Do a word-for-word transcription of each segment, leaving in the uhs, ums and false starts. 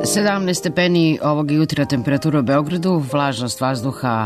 sedamnaest stepeni ovog jutra temperatura u Beogradu, vlažnost vazduha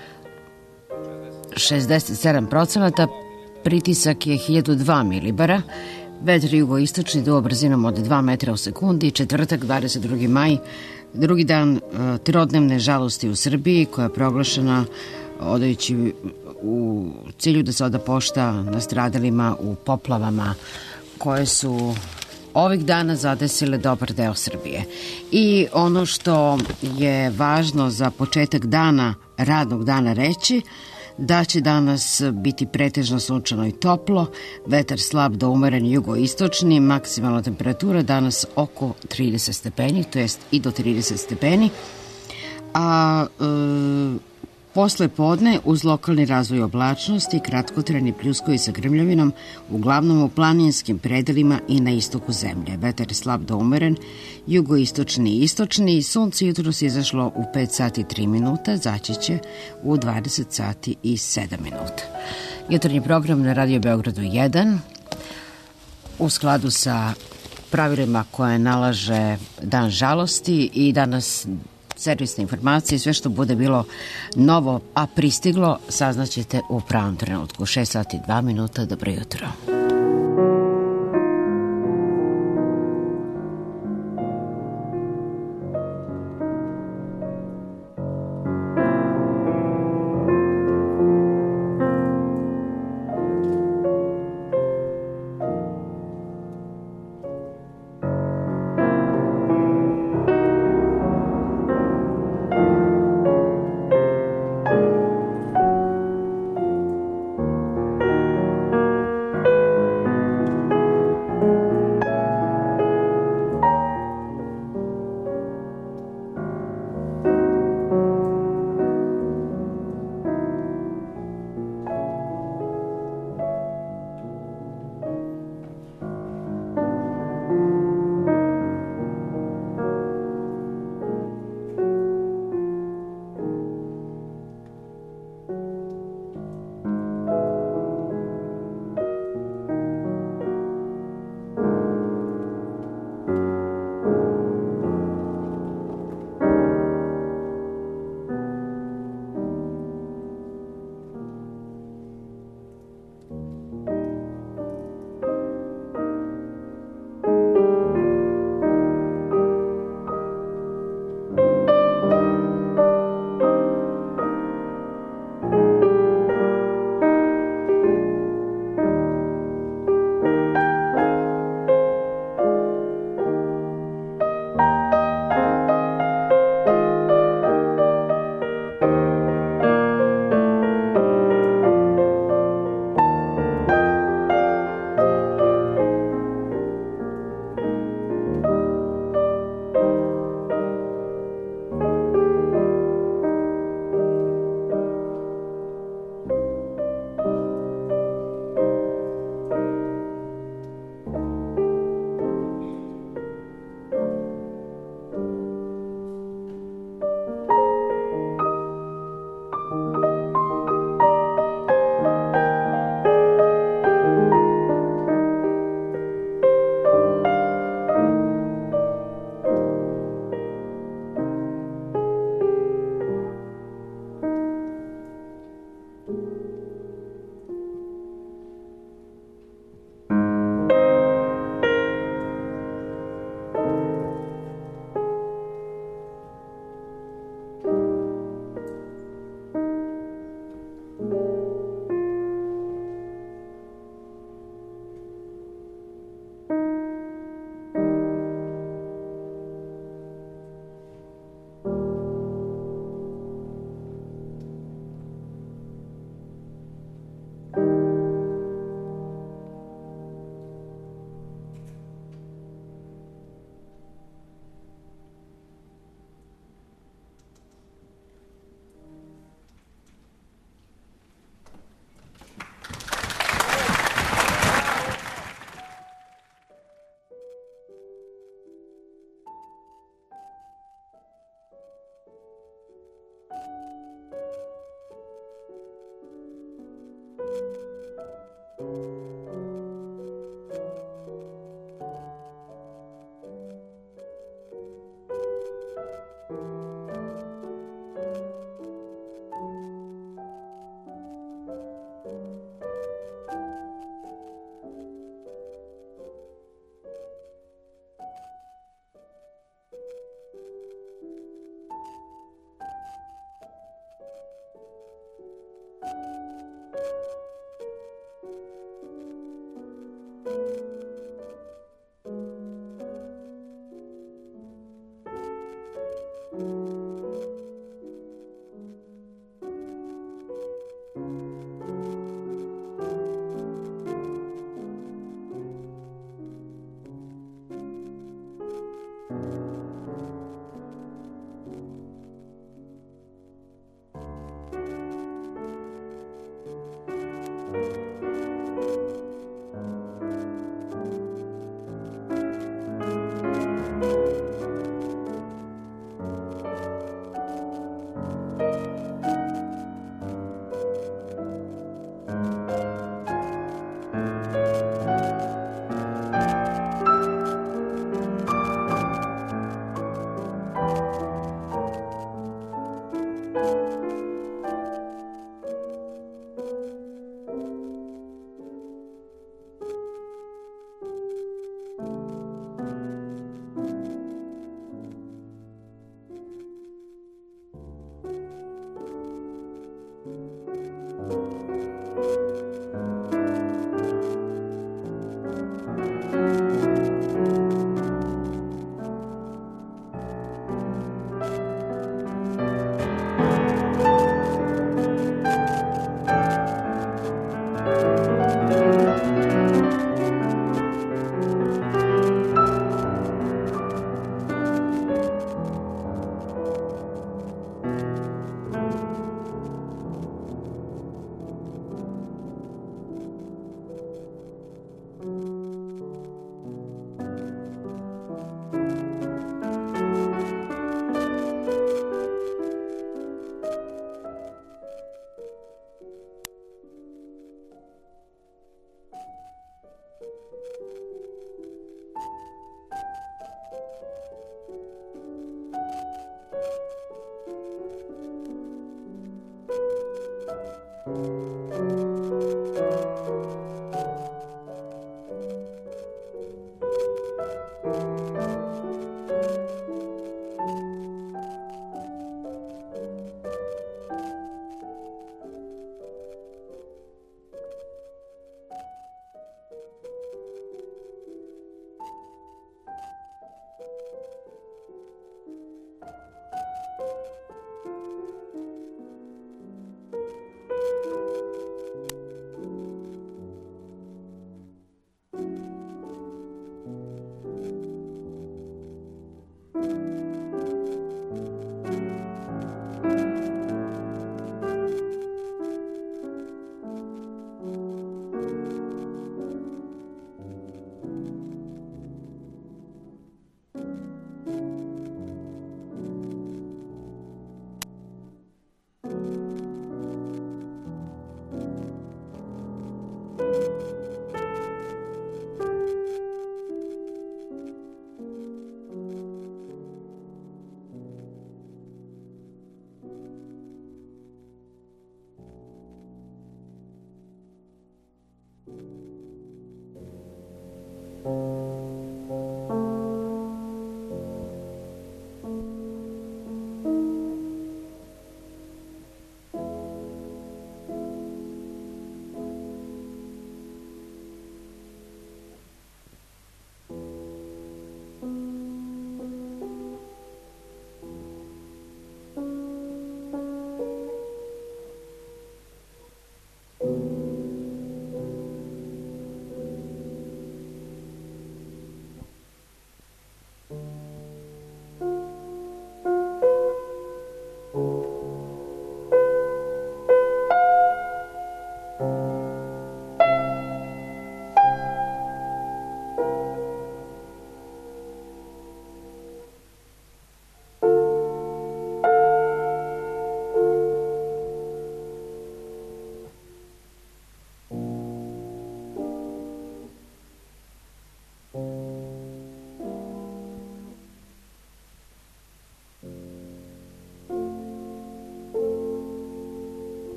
šezdeset sedam procenata, pritisak je hiljadu dva milibara, vetar jugoistočni duo brzinom od dva metra u sekundi, četvrtak dvadeset drugi maj, drugi dan uh, trodnevne žalosti u Srbiji koja je proglašena odajući u cilju da se oda pošta nastradalima u poplavama koje su ovih dana zadesile dobar deo Srbije. I ono što je važno za početak dana, radnog dana reći, da će danas biti pretežno sunčano i toplo, vetar slab do umeren jugoistočni, maksimalna temperatura danas oko trideset stepeni, to jest i do trideset stepeni, a e, posle podne uz lokalni razvoj oblačnosti, kratkotrajni pljuskovi sa grmljavinom, uglavnom u planinskim predelima i na istoku zemlje. Vetar slab do umeren, jugoistočni i istočni, sunce jutros izašlo u pet sati i tri minuta, zaći će u dvadeset sati i sedam minuta. Jutarnji program na Radio Beogradu jedan, u skladu sa pravilima koje nalaže Dan žalosti i danas servisne informacije, sve što bude bilo novo, a pristiglo, saznaćete u pravom trenutku. šest sati i dva minuta, dobro jutro.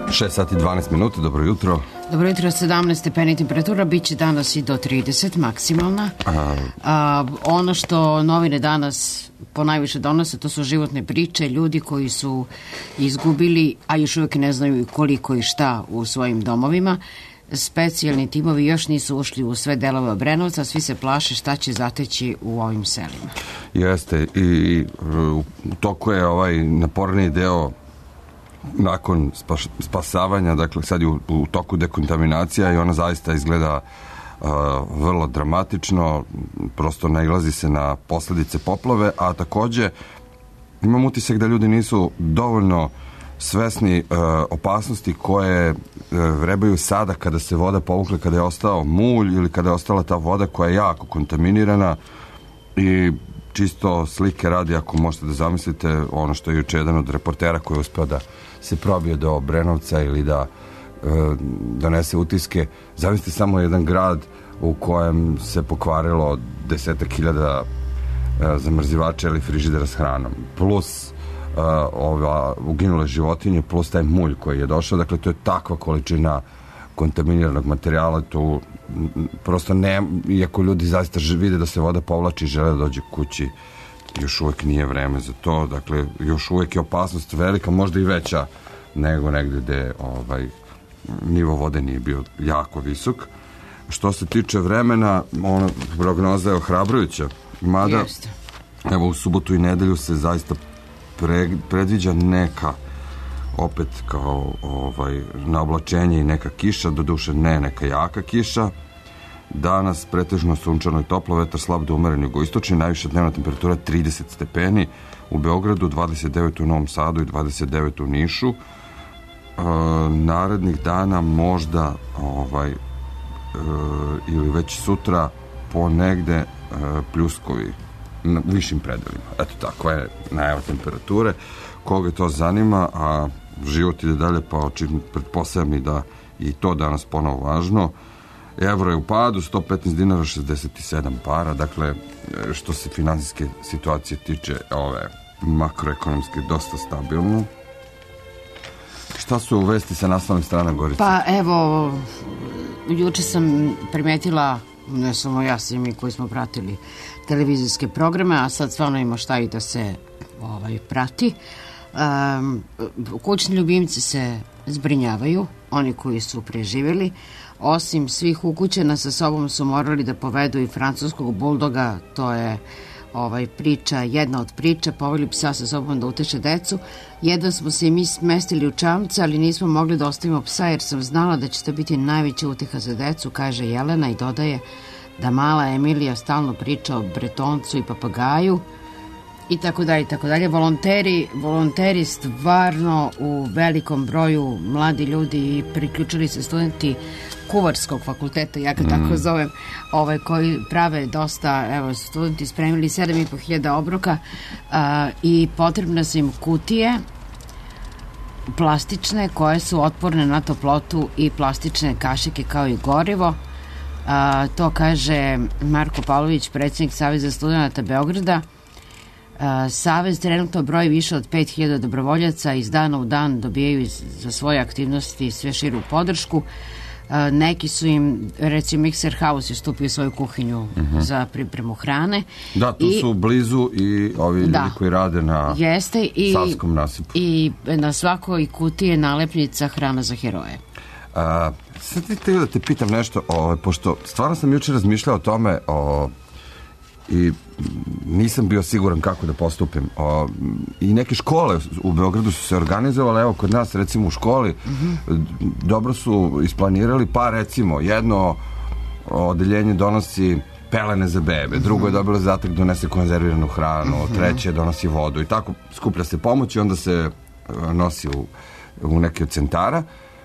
šest sati i dvanaest minuta, dobro jutro. Dobro jutro, sedamnaest stepeni temperatura, bit će danas i do trideset maksimalna. A... A, ono što novine danas ponajviše donose, to su životne priče, ljudi koji su izgubili, a još uvijek ne znaju koliko i šta u svojim domovima. Specijalni timovi još nisu ušli u sve delove Obrenovca, svi se plaše šta će zateći u ovim selima. Jeste, i u toku je ovaj naporniji deo nakon spas, spasavanja, dakle sad je u, u toku dekontaminacija i ona zaista izgleda uh, vrlo dramatično, prosto nailazi se na posledice poplave, a takođe imam utisak da ljudi nisu dovoljno svesni uh, opasnosti koje uh, vrebaju sada kada se voda povukla, kada je ostao mulj ili kada je ostala ta voda koja je jako kontaminirana. I čisto slike radi, ako možete da zamislite ono što je juče jedan od reportera koji je uspeo da se probije do Obrenovca ili da e, donese utiske. Zamislite samo jedan grad u kojem se pokvarilo desetak hiljada e, zamrzivača ili frižidera s hranom, plus e, ova uginule životinje, plus taj mulj koji je došao. Dakle, to je takva količina kontaminiranog materijala, tu prosto ne, iako ljudi zaista vide da se voda povlači i žele da dođe kući, još uvek nije vreme za to. Dakle, još uvek je opasnost velika, možda i veća nego negde gde ovaj, nivo vode nije bio jako visok. Što se tiče vremena, ona prognoza je ohrabrujuća, mada Jeste. Evo u subotu i nedelju se zaista pre, predviđa neka opet kao ovaj, na oblačenje i neka kiša, doduše ne neka jaka kiša. Danas pretežno sunčano i toplo, vetar slab do umeren jugoistočni, najviša dnevna temperatura trideset stepeni u Beogradu, dvadeset devet u Novom Sadu i dvadeset devet u Nišu. E, narednih dana možda ovaj, e, ili već sutra ponegde e, pljuskovi na višim predelima. Eto, tako je najava temperature. Koga to zanima, a život ide dalje, pa očin pretpostavljam i da i to danas ponovo važno. Evro je u padu, sto petnaest dinara, šezdeset sedam para, dakle, što se finansijske situacije tiče, ove makroekonomske, dosta stabilno. Šta su vesti sa naslovnih strana, Gorica? Pa evo, juče sam primetila, ne samo ja, svi mi koji smo pratili televizijske programe, a sad stvarno ima šta i da se ovaj, prati. Um, kućni ljubimci se zbrinjavaju, oni koji su preživjeli. Osim svih ukućena, sa sobom su morali da povedu i francuskog buldoga, to je ovaj, priča, jedna od priča, poveli psa sa sobom da uteše decu. Jedan smo se i mi smestili u čamce, ali nismo mogli da ostavimo psa jer sam znala da će to biti najveća uteha za decu, kaže Jelena i dodaje da mala Emilija stalno priča o bretoncu i papagaju i tako dalje i tako dalje. Volonteri, volonteri stvarno u velikom broju, mladi ljudi i priključili se studenti Kuvarskog fakulteta, ja ga mm. tako zovem, ovaj, koji prave dosta, evo, studenti spremili sedam i po hiljada obroka a, i potrebne su im kutije plastične koje su otporne na toplotu i plastične kašike kao i gorivo. A, to kaže Marko Pavlović, predsjednik Saveza studenata Beograda. Savez trenutno broji više od pet hiljada dobrovoljaca, iz dana u dan dobijaju za svoje aktivnosti sve širu podršku. Neki su im, recimo Mixer House je stupio svoju kuhinju uh-huh. za pripremu hrane. Da, tu I, su blizu i ovi da, ljudi koji rade na jeste, i, Savskom nasipu. I na svakoj kutiji je nalepnica hrana za heroje. A, sad ti da te pitam nešto, o, pošto stvarno sam jučer razmišljao o tome o, i nisam bio siguran kako da postupim. O, i neke škole u Beogradu su se organizovale, evo kod nas recimo u školi mm-hmm. dobro su isplanirali, pa recimo jedno odeljenje donosi pelene za bebe, mm-hmm. drugo je dobilo zadatak donese konzerviranu hranu, mm-hmm. treće donosi vodu i tako skuplja se pomoć i onda se nosi u, u neke od centara.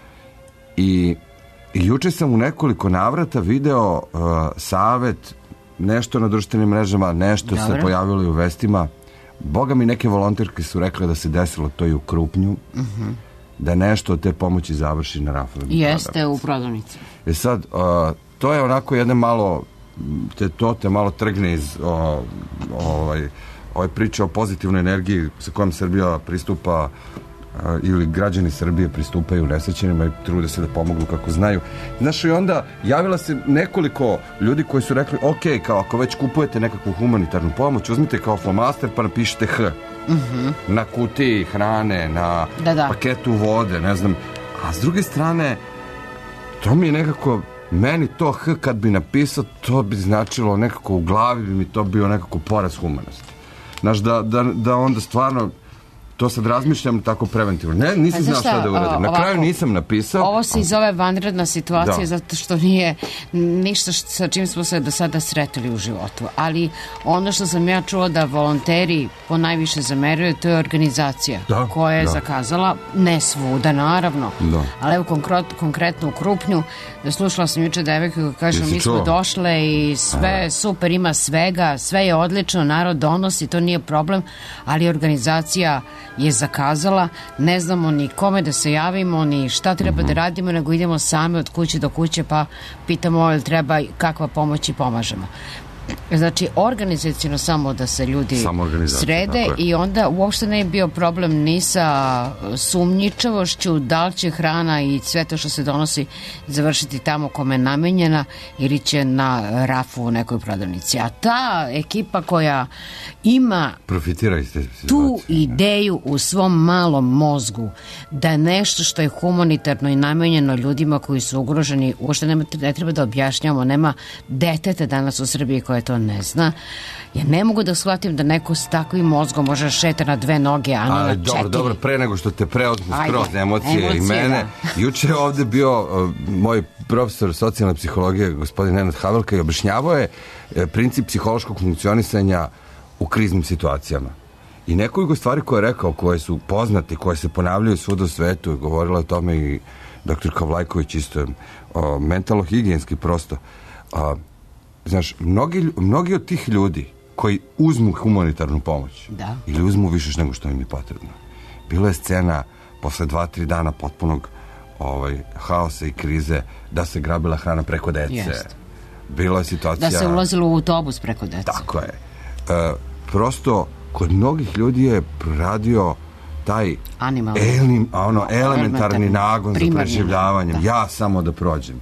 I, i juče sam u nekoliko navrata video uh, savet, nešto na društvenim mrežama, nešto Dobre. se pojavilo i u vestima. Boga mi, neke volonterke su rekle da se desilo to i u Krupnju, uh-huh. da nešto od te pomoći završi na rafovima. Jeste u prodavnici. I sad, uh, to je onako jedne malo, te, to te malo trgne iz o, ovaj, ove priče o pozitivnoj energiji sa kojom Srbija pristupa ili građani Srbije pristupaju nesrećenima i trude se da pomognu kako znaju. Znaš, i onda javila se nekoliko ljudi koji su rekli, ok, kao ako već kupujete nekakvu humanitarnu pomoć, uzmite kao flomaster pa napišite H. Uh-huh. Na kutiji hrane, na da, da. paketu vode, ne znam. A s druge strane, to mi je nekako, meni to H kad bi napisao, to bi značilo nekako u glavi, bi mi to bio nekako poraz humanosti. Znaš, da, da, da onda stvarno to sad razmišljam tako preventivno. Ne, nisam znao šta da uradim. Na kraju nisam napisao. Ovo se i zove vanredna situacija da. zato što nije ništa sa čim smo se do sada sretili u životu. Ali ono što sam ja čula da volonteri po najviše zameraju, to je organizacija da, koja je da. zakazala, ne svuda naravno, da. ali evo konkret, konkretno u Krupnju, da slušala sam juče devojku koja kaže mi smo došle i sve A. super, ima svega, sve je odlično, narod donosi, to nije problem, ali organizacija je zakazala, ne znamo ni kome da se javimo, ni šta treba mm-hmm. da radimo, nego idemo sami od kuće do kuće pa pitamo ili treba kakva pomoć i pomažemo. Znači, organizacijno samo da se ljudi srede i onda uopšte ne je bio problem ni sa sumnjičavošću, da li će hrana i sve to što se donosi završiti tamo kome je namenjena ili će na rafu u nekoj prodavnici. A ta ekipa koja ima tu ideju u svom malom mozgu da nešto što je humanitarno i namenjeno ljudima koji su ugroženi, uopšte nema, ne treba da objašnjamo, nema deteta danas u Srbiji koje to ne zna. Ja ne mogu da shvatim da neko s takvim mozgom može šeta na dve noge, a ne na četiri. Dobro, dobro, pre nego što te preotmu skroz emocije, emocije i mene. Da. Juče je ovde bio uh, moj profesor socijalne psihologije, gospodin Nenad Havelka, i objašnjavao je uh, princip psihološkog funkcionisanja u kriznim situacijama. I nekoliko stvari koje je rekao, koje su poznate, koje se ponavljaju svuda u svetu, govorila o tome i doktor Kavlajković isto, uh, mentalno-higijenski prosto. Uh, Znaš, mnogi, mnogi od tih ljudi koji uzmu humanitarnu pomoć da. ili uzmu više nego što im je potrebno. Bila je scena posle dva, tri dana potpunog ovaj, haosa i krize da se grabila hrana preko dece. Jest. Bila je situacija... Da se ulazilo u autobus preko dece. Tako je. E, prosto, kod mnogih ljudi je radio taj elim, ono, elementarni nagon za preživljavanjem. Da. Ja samo da prođem.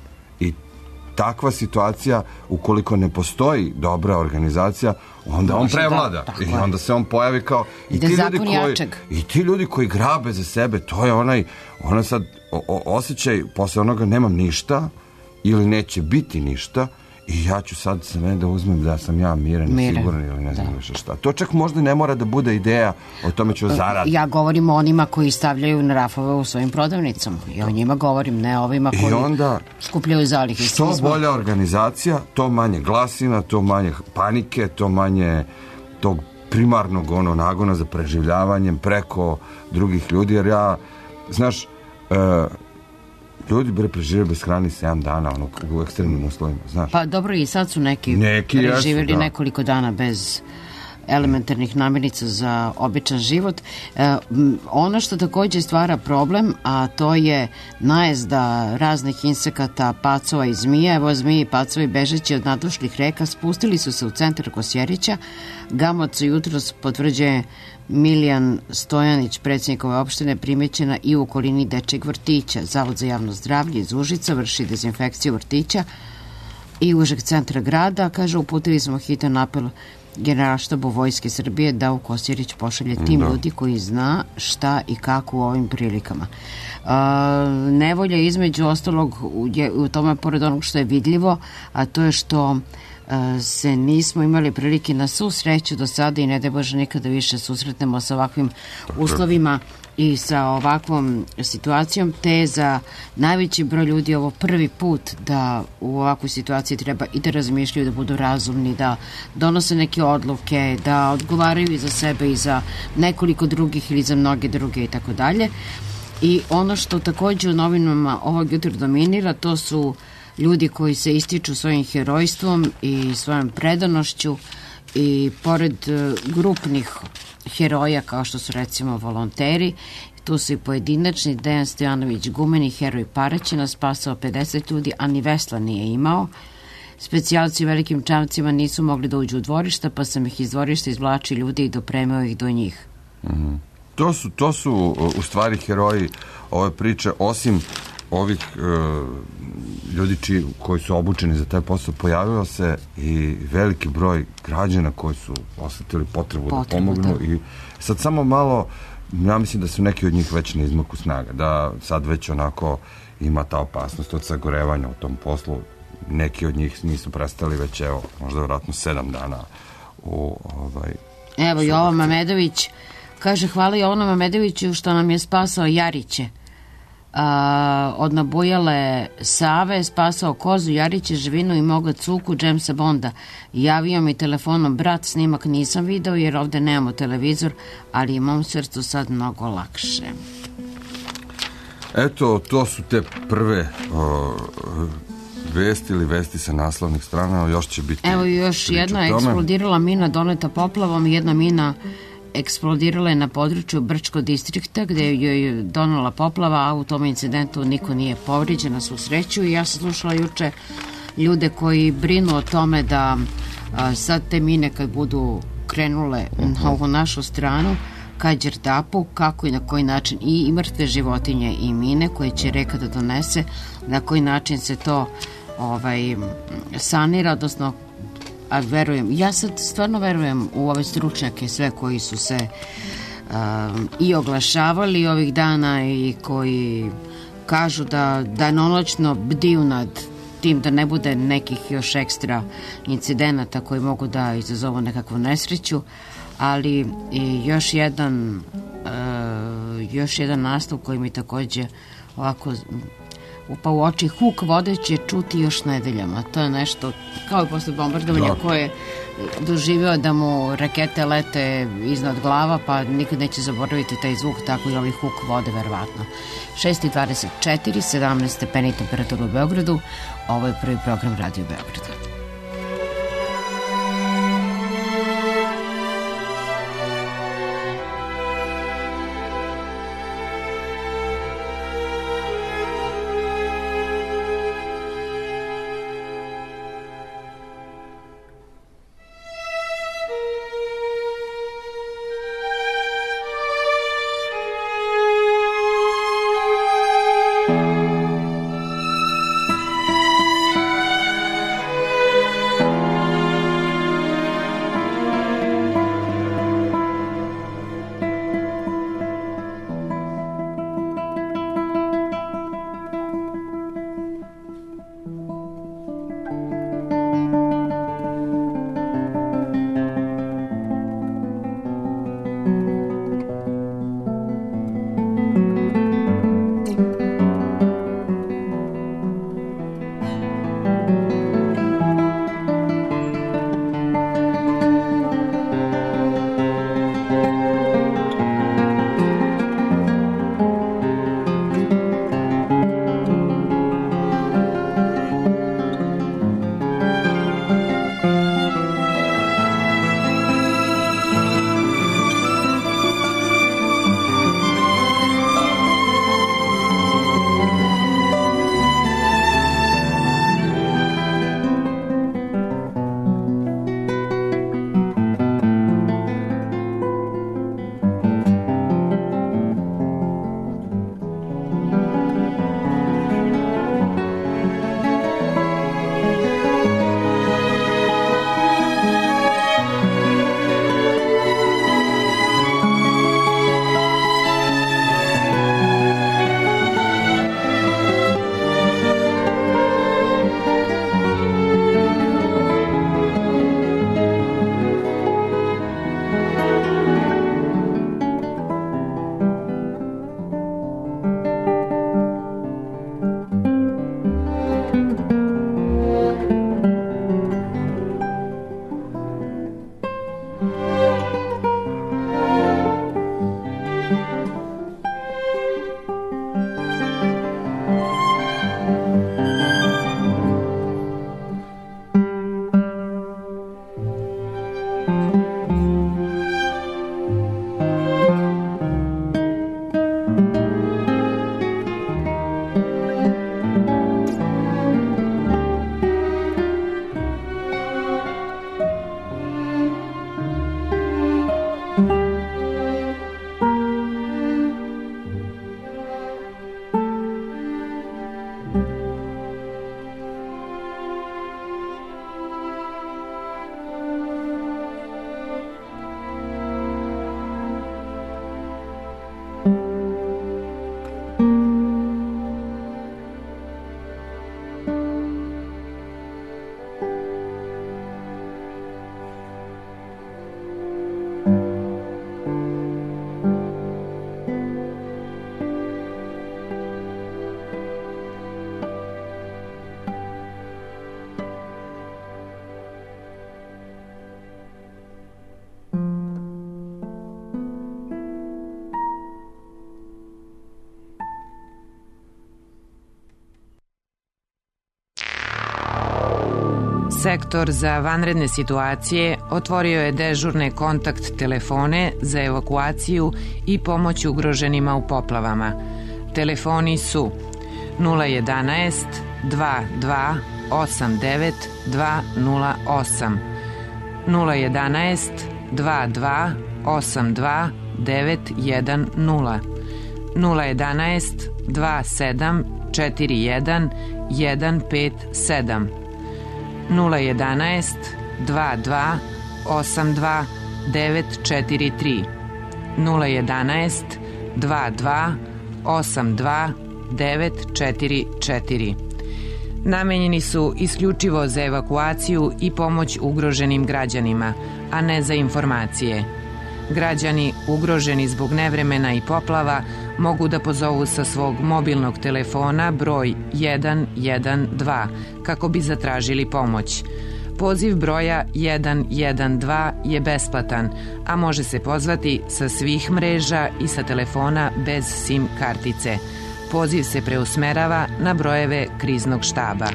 Takva situacija, ukoliko ne postoji dobra organizacija, onda on prevlada da, i onda se on pojavi kao i ti, ljudi koji, i ti ljudi koji grabe za sebe, to je onaj ona sad o, o, osjećaj posle onoga nemam ništa ili neće biti ništa i ja ću sad se ne da uzmem da sam ja miran, miran. siguran ili ne znam da. više šta. To čak možda ne mora da bude ideja, o tome ću zaraditi. Ja govorim o onima koji stavljaju na rafove u svojim prodavnicama. I o njima govorim, ne ovima koji onda, skupljaju zalihe. Što bolja organizacija, to manje glasina, to manje panike, to manje tog primarnog ono, nagona za preživljavanjem preko drugih ljudi, jer ja, znaš, uh, ljudi bre preživjeli bez hrane sedam dana ono, u ekstremnim uslovima, znaš. Pa dobro, i sad su neki, neki preživjeli jesu, da. nekoliko dana bez elementarnih namirnica za običan život. E, ono što također stvara problem, a to je najezda raznih insekata, pacova i zmija. Evo, zmije i pacovi bežeći od nadušlih reka spustili su se u centar Kosjerića. Gamocu jutros potvrđuje Milijan Stojanić, predsjednik ove opštine, primećena i u okolini dečjeg vrtića. Zavod za javno zdravlje iz Užica vrši dezinfekciju vrtića i užeg centra grada. Kaže, uputili smo hitan apel Generalštabu Vojske Srbije da u Kosjerić pošalje tim da. ljudi koji zna šta i kako u ovim prilikama. Uh, nevolja između ostalog je u tome, pored onog što je vidljivo, a to je što uh, se nismo imali prilike na svu sreću do sada i ne daj Bože nikada više susretnemo sa ovakvim uslovima i sa ovakvom situacijom, te za najveći broj ljudi ovo prvi put da u ovakvoj situaciji treba i da razmišljaju, da budu razumni, da donose neke odluke, da odgovaraju i za sebe i za nekoliko drugih ili za mnoge druge i tako dalje. I ono što također u novinama ovog jutra dominira, to su ljudi koji se ističu svojim herojstvom i svojom predanošću i pored grupnih heroja kao što su recimo volonteri, tu su i pojedinačni. Dejan Stojanović Gumeni, heroj Paraćina, spasao pedeset ljudi, a ni vesla nije imao. Specijalci u velikim čamcima nisu mogli da uđu u dvorišta, pa sam ih iz dvorišta izvlači ljudi i dopremao ih do njih. Mm-hmm. to su, to su u stvari heroji ove priče, osim ovih uh, ljudi čiji, koji su obučeni za taj posao, pojavio se i veliki broj građana koji su osetili potrebu, potrebu da pomognu da. I sad samo malo, ja mislim da su neki od njih već na izmaku snaga, da sad već onako ima ta opasnost od sagorevanja u tom poslu. Neki od njih nisu prestali već, evo, možda vjerojatno sedam dana u ovaj... Evo, Jovan Mamedović kaže, hvala Jovanu Mamedoviću što nam je spasao Jariće. A, od nabujale Save, spasao kozu, Jariće, Živinu i moga Cuku, Jamesa Bonda. Javio mi telefonom brat, snimak nisam video jer ovde nemamo televizor, ali imam srcu sad mnogo lakše. Eto, to su te prve o, vesti ili vesti sa naslovnih strana, još će biti... Evo još jedna eksplodirala mina doneta poplavom, jedna mina eksplodirala je na području Brčkog distrikta gde joj donela poplava, a u tom incidentu niko nije povrijeđen na svu sreću. I ja sam slušala juče ljude koji brinu o tome da a, sad te mine kad budu krenule na ovu našu stranu ka Đerdapu, kako i na koji način i, i mrtve životinje i mine koje će reka da donese, na koji način se to ovaj, sanira, odnosno a verujem, ja sad stvarno verujem u ove stručnjake sve koji su se um, i oglašavali ovih dana i koji kažu da danonoćno bdiju nad tim da ne bude nekih još ekstra incidenata koji mogu da izazovu nekakvu nesreću, ali i još jedan uh, još jedan nastav koji mi takođe ovako upa u oči, huk vode će čuti još nedeljama. To je nešto kao i posle bombardovanja da. Koje je doživio da mu rakete lete iznad glava, pa nikad neće zaboraviti taj zvuk, tako i ovaj huk vode verovatno. šest i dvadeset četiri, sedamnaest stepeni temperatura u Beogradu. Ovo je prvi program Radio Beograda. Sektor za vanredne situacije otvorio je dežurne kontakt telefone za evakuaciju i pomoć ugroženima u poplavama. Telefoni su nula jedanaest dva dva osam devet dva nula osam, nula jedanaest dva dva osam dva devet jedan nula, nula jedanaest dva sedam četiri jedan jedan pet sedam, nula jedanaest dva dva osam dva devet četiri tri, nula jedanaest dva dva osam dva devet četiri četiri. Namenjeni su isključivo za evakuaciju i pomoć ugroženim građanima, a ne za informacije. Građani ugroženi zbog nevremena i poplava mogu da pozovu sa svog mobilnog telefona broj jedan jedan dva kako bi zatražili pomoć. Poziv broja jedan jedan dva je besplatan, a može se pozvati sa svih mreža i sa telefona bez SIM kartice. Poziv se preusmerava na brojeve kriznog štaba.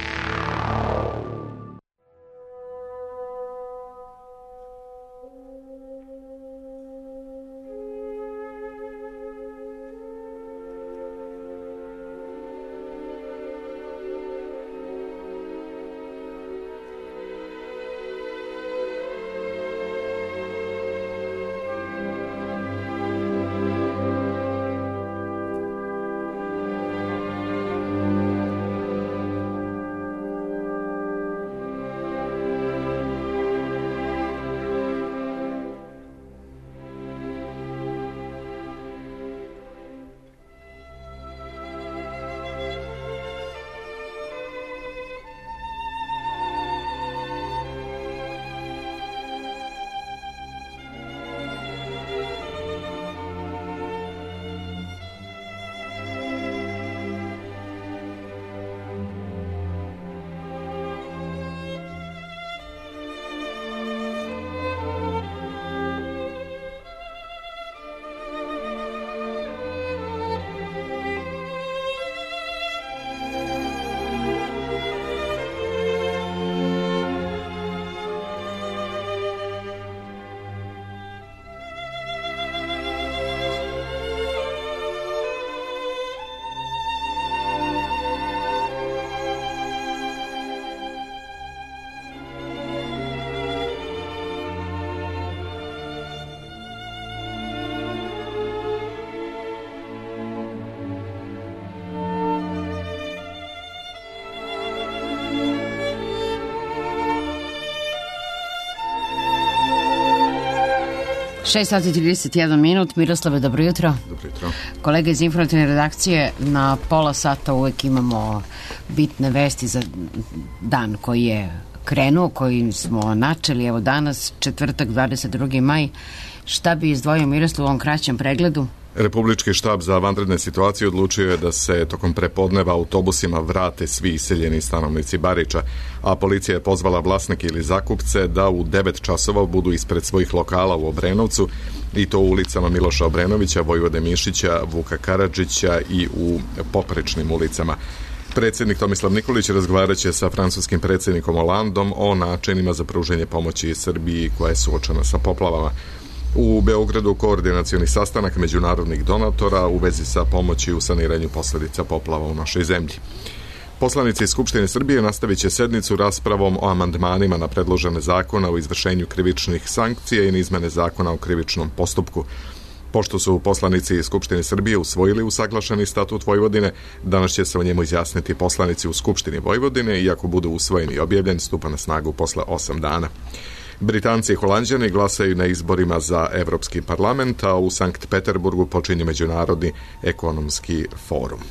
šest sati i trideset jedan minut. Miroslave, dobro jutro. Dobro jutro. Kolega iz informativne redakcije, na pola sata uvek imamo bitne vesti za dan koji je krenuo, koji smo načeli. Evo danas, četvrtak, dvadeset drugi maj. Šta bi izdvojio Miroslav u ovom kraćem pregledu? Republički štab za vanredne situacije odlučio je da se tokom prepodneva autobusima vrate svi iseljeni stanovnici Bariča, a policija je pozvala vlasnike ili zakupce da u devet časova budu ispred svojih lokala u Obrenovcu, i to u ulicama Miloša Obrenovića, Vojvode Mišića, Vuka Karadžića i u poprečnim ulicama. Predsjednik Tomislav Nikolić razgovarat će sa francuskim predsjednikom Hollandom o načinima za pruženje pomoći Srbiji koja je suočena sa poplavama. U Beogradu koordinacioni sastanak međunarodnih donatora u vezi sa pomoći u saniranju posljedica poplava u našoj zemlji. Poslanici Skupštine Srbije nastavit će sednicu raspravom o amandmanima na predložene zakona o izvršenju krivičnih sankcija i izmene zakona o krivičnom postupku. Pošto su poslanici Skupštine Srbije usvojili usaglašeni statut Vojvodine, danas će se o njemu izjasniti poslanici u Skupštini Vojvodine i ako bude usvojen i objavljen, stupa na snagu posle osam dana. Britanci i Holanđani glasaju na izborima za Evropski parlament, a u Sankt Peterburgu počinje Međunarodni ekonomski forum.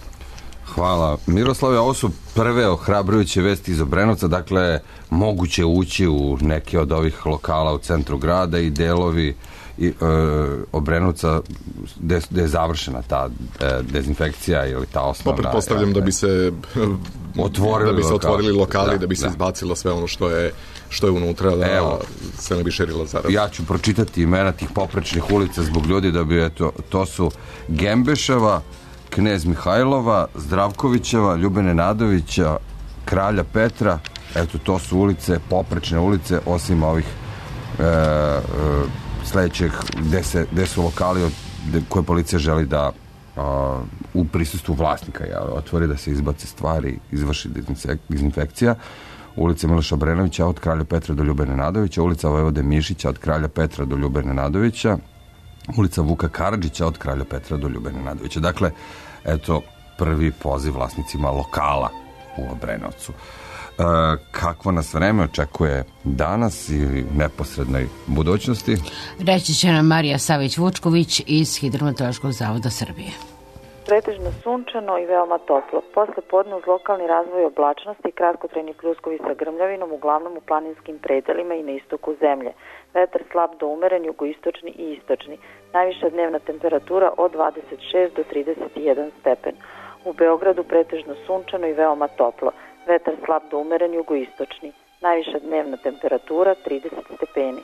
Hvala. Miroslave, ovo su prve ohrabrujuće vesti iz Obrenovca, dakle, moguće ući u neke od ovih lokala u centru grada i delovi i, e, Obrenovca gde, gde je završena ta e, dezinfekcija ili ta osnovna... Pa pretpostavljam da bi se otvorili, da bi se otvorili lokali, da, da bi se da. izbacilo sve ono što je, što je unutra, da Evo, se ne bi širila zaraza. Ja ću pročitati imena tih poprečnih ulica zbog ljudi da bi, eto, to su Gembeševa, Knez Mihajlova, Zdravkovićeva, Ljubene Nadovića, Kralja Petra, eto, to su ulice, poprečne ulice, osim ovih e, e, sledećeg, gde, se, gde su lokali od, gde, koje policija želi da a, u prisustvu vlasnika ja, otvori, da se izbace stvari, izvrši dezinfekcija. Ulica Miloša Obrenovića od Kralja Petra do Ljube Nenadovića, ulica Vojvode Mišića od Kralja Petra do Ljube Nenadovića, ulica Vuka Karadžića od Kralja Petra do Ljube Nenadovića. Dakle, eto, prvi poziv vlasnicima lokala u Obrenovcu. E, kakvo nas vreme očekuje danas ili u neposrednoj budućnosti? Reći će nam Marija Savić-Vučković iz Hidrometeorološkog zavoda Srbije. Pretežno sunčano i veoma toplo. Posle podne uz lokalni razvoj oblačnosti i kratkotrajni pljuskovi sa grmljavinom, uglavnom u planinskim predelima i na istoku zemlje. Vetar slab do umeren, jugoistočni i istočni. Najviša dnevna temperatura od dvadeset šest do trideset jedan stepen. U Beogradu pretežno sunčano i veoma toplo. Vetar slab do umeren, jugoistočni. Najviša dnevna temperatura trideset stepeni.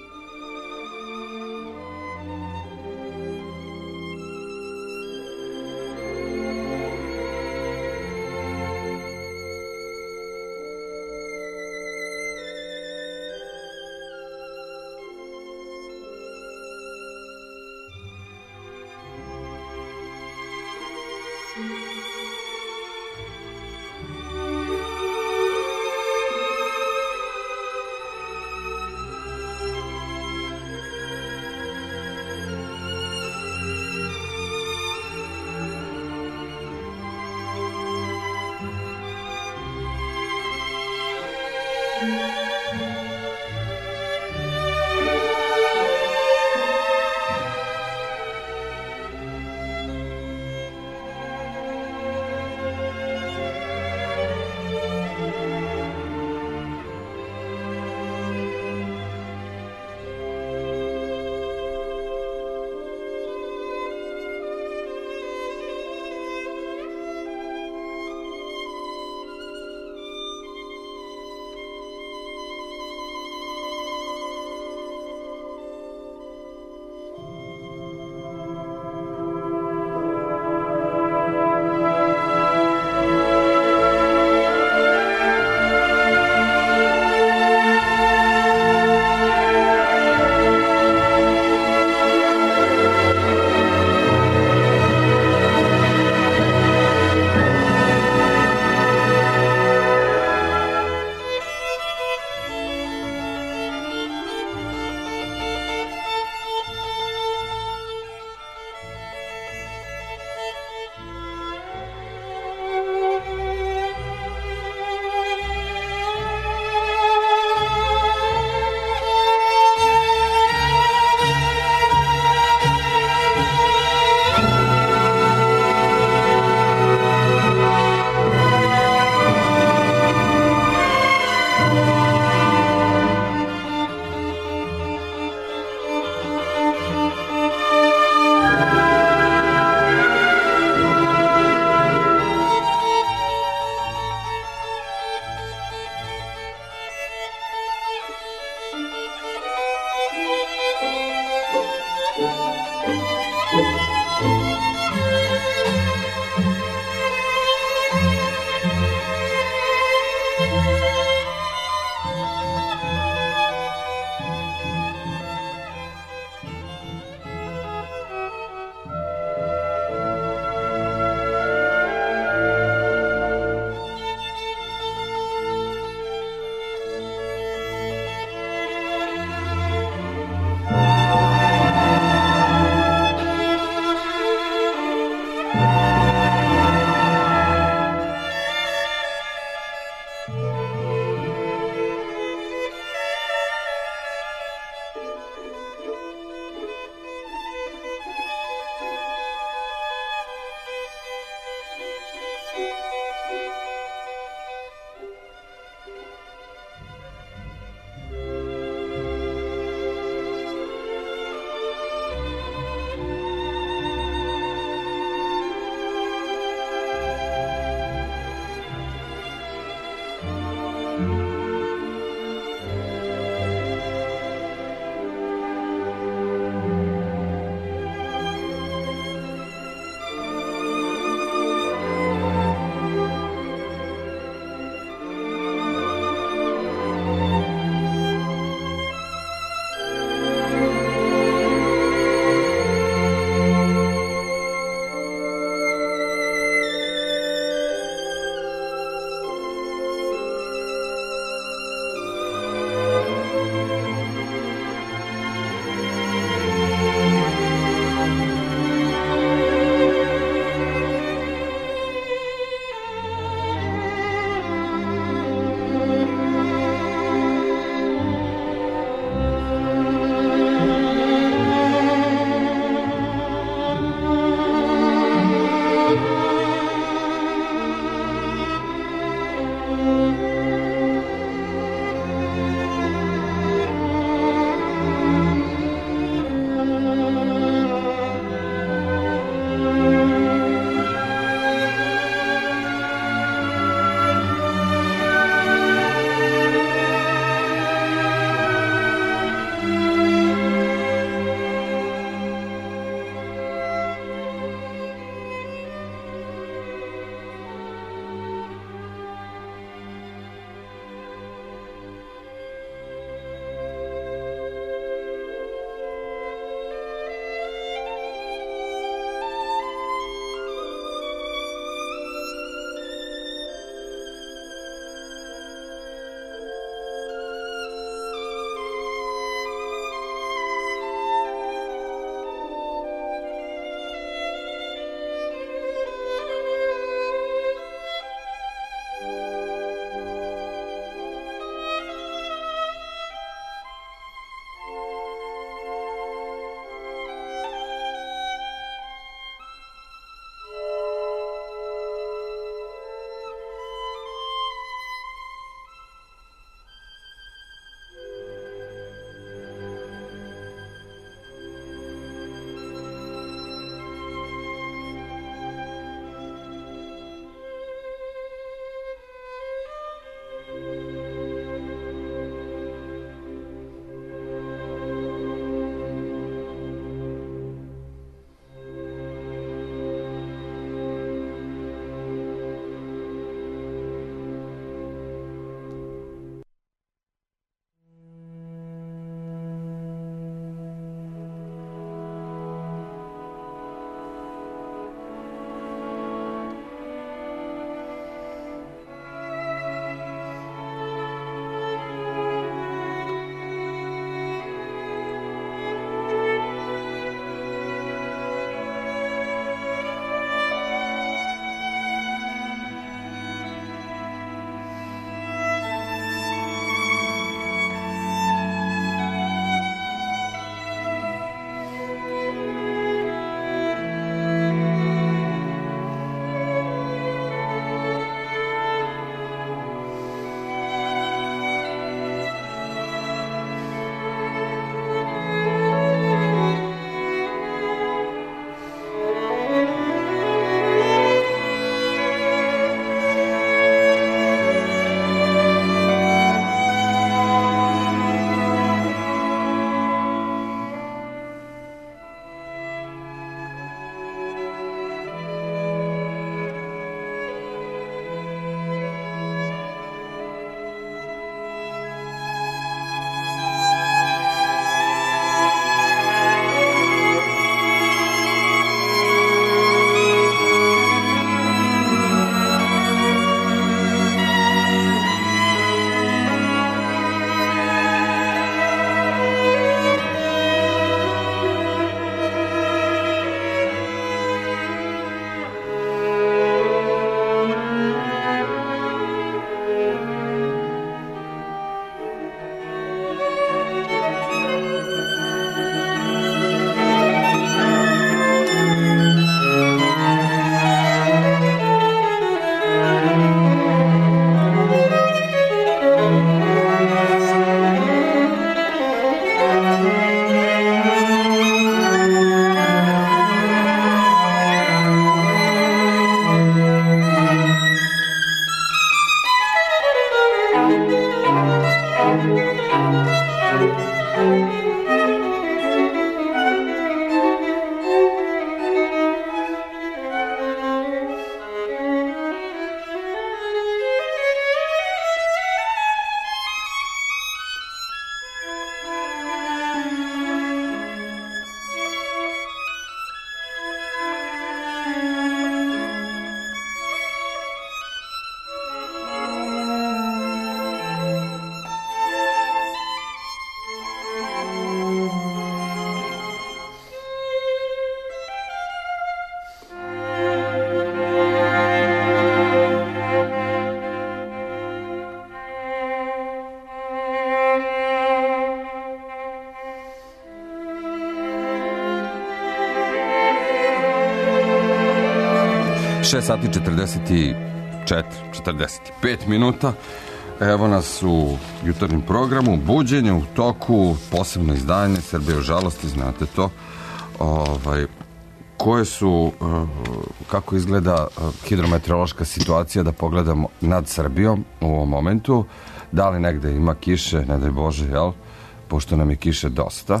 šest sati četrdeset četiri, četrdeset pet minuta. Evo nas u jutarnjem programu. Buđenje u toku, posebno izdanje Srbije u žalosti, znate to. Ovaj, koje su, kako izgleda hidrometeorološka situacija, da pogledamo nad Srbijom u ovom momentu. Da li negde ima kiše, ne daj Bože, jel? Pošto nam je kiše dosta.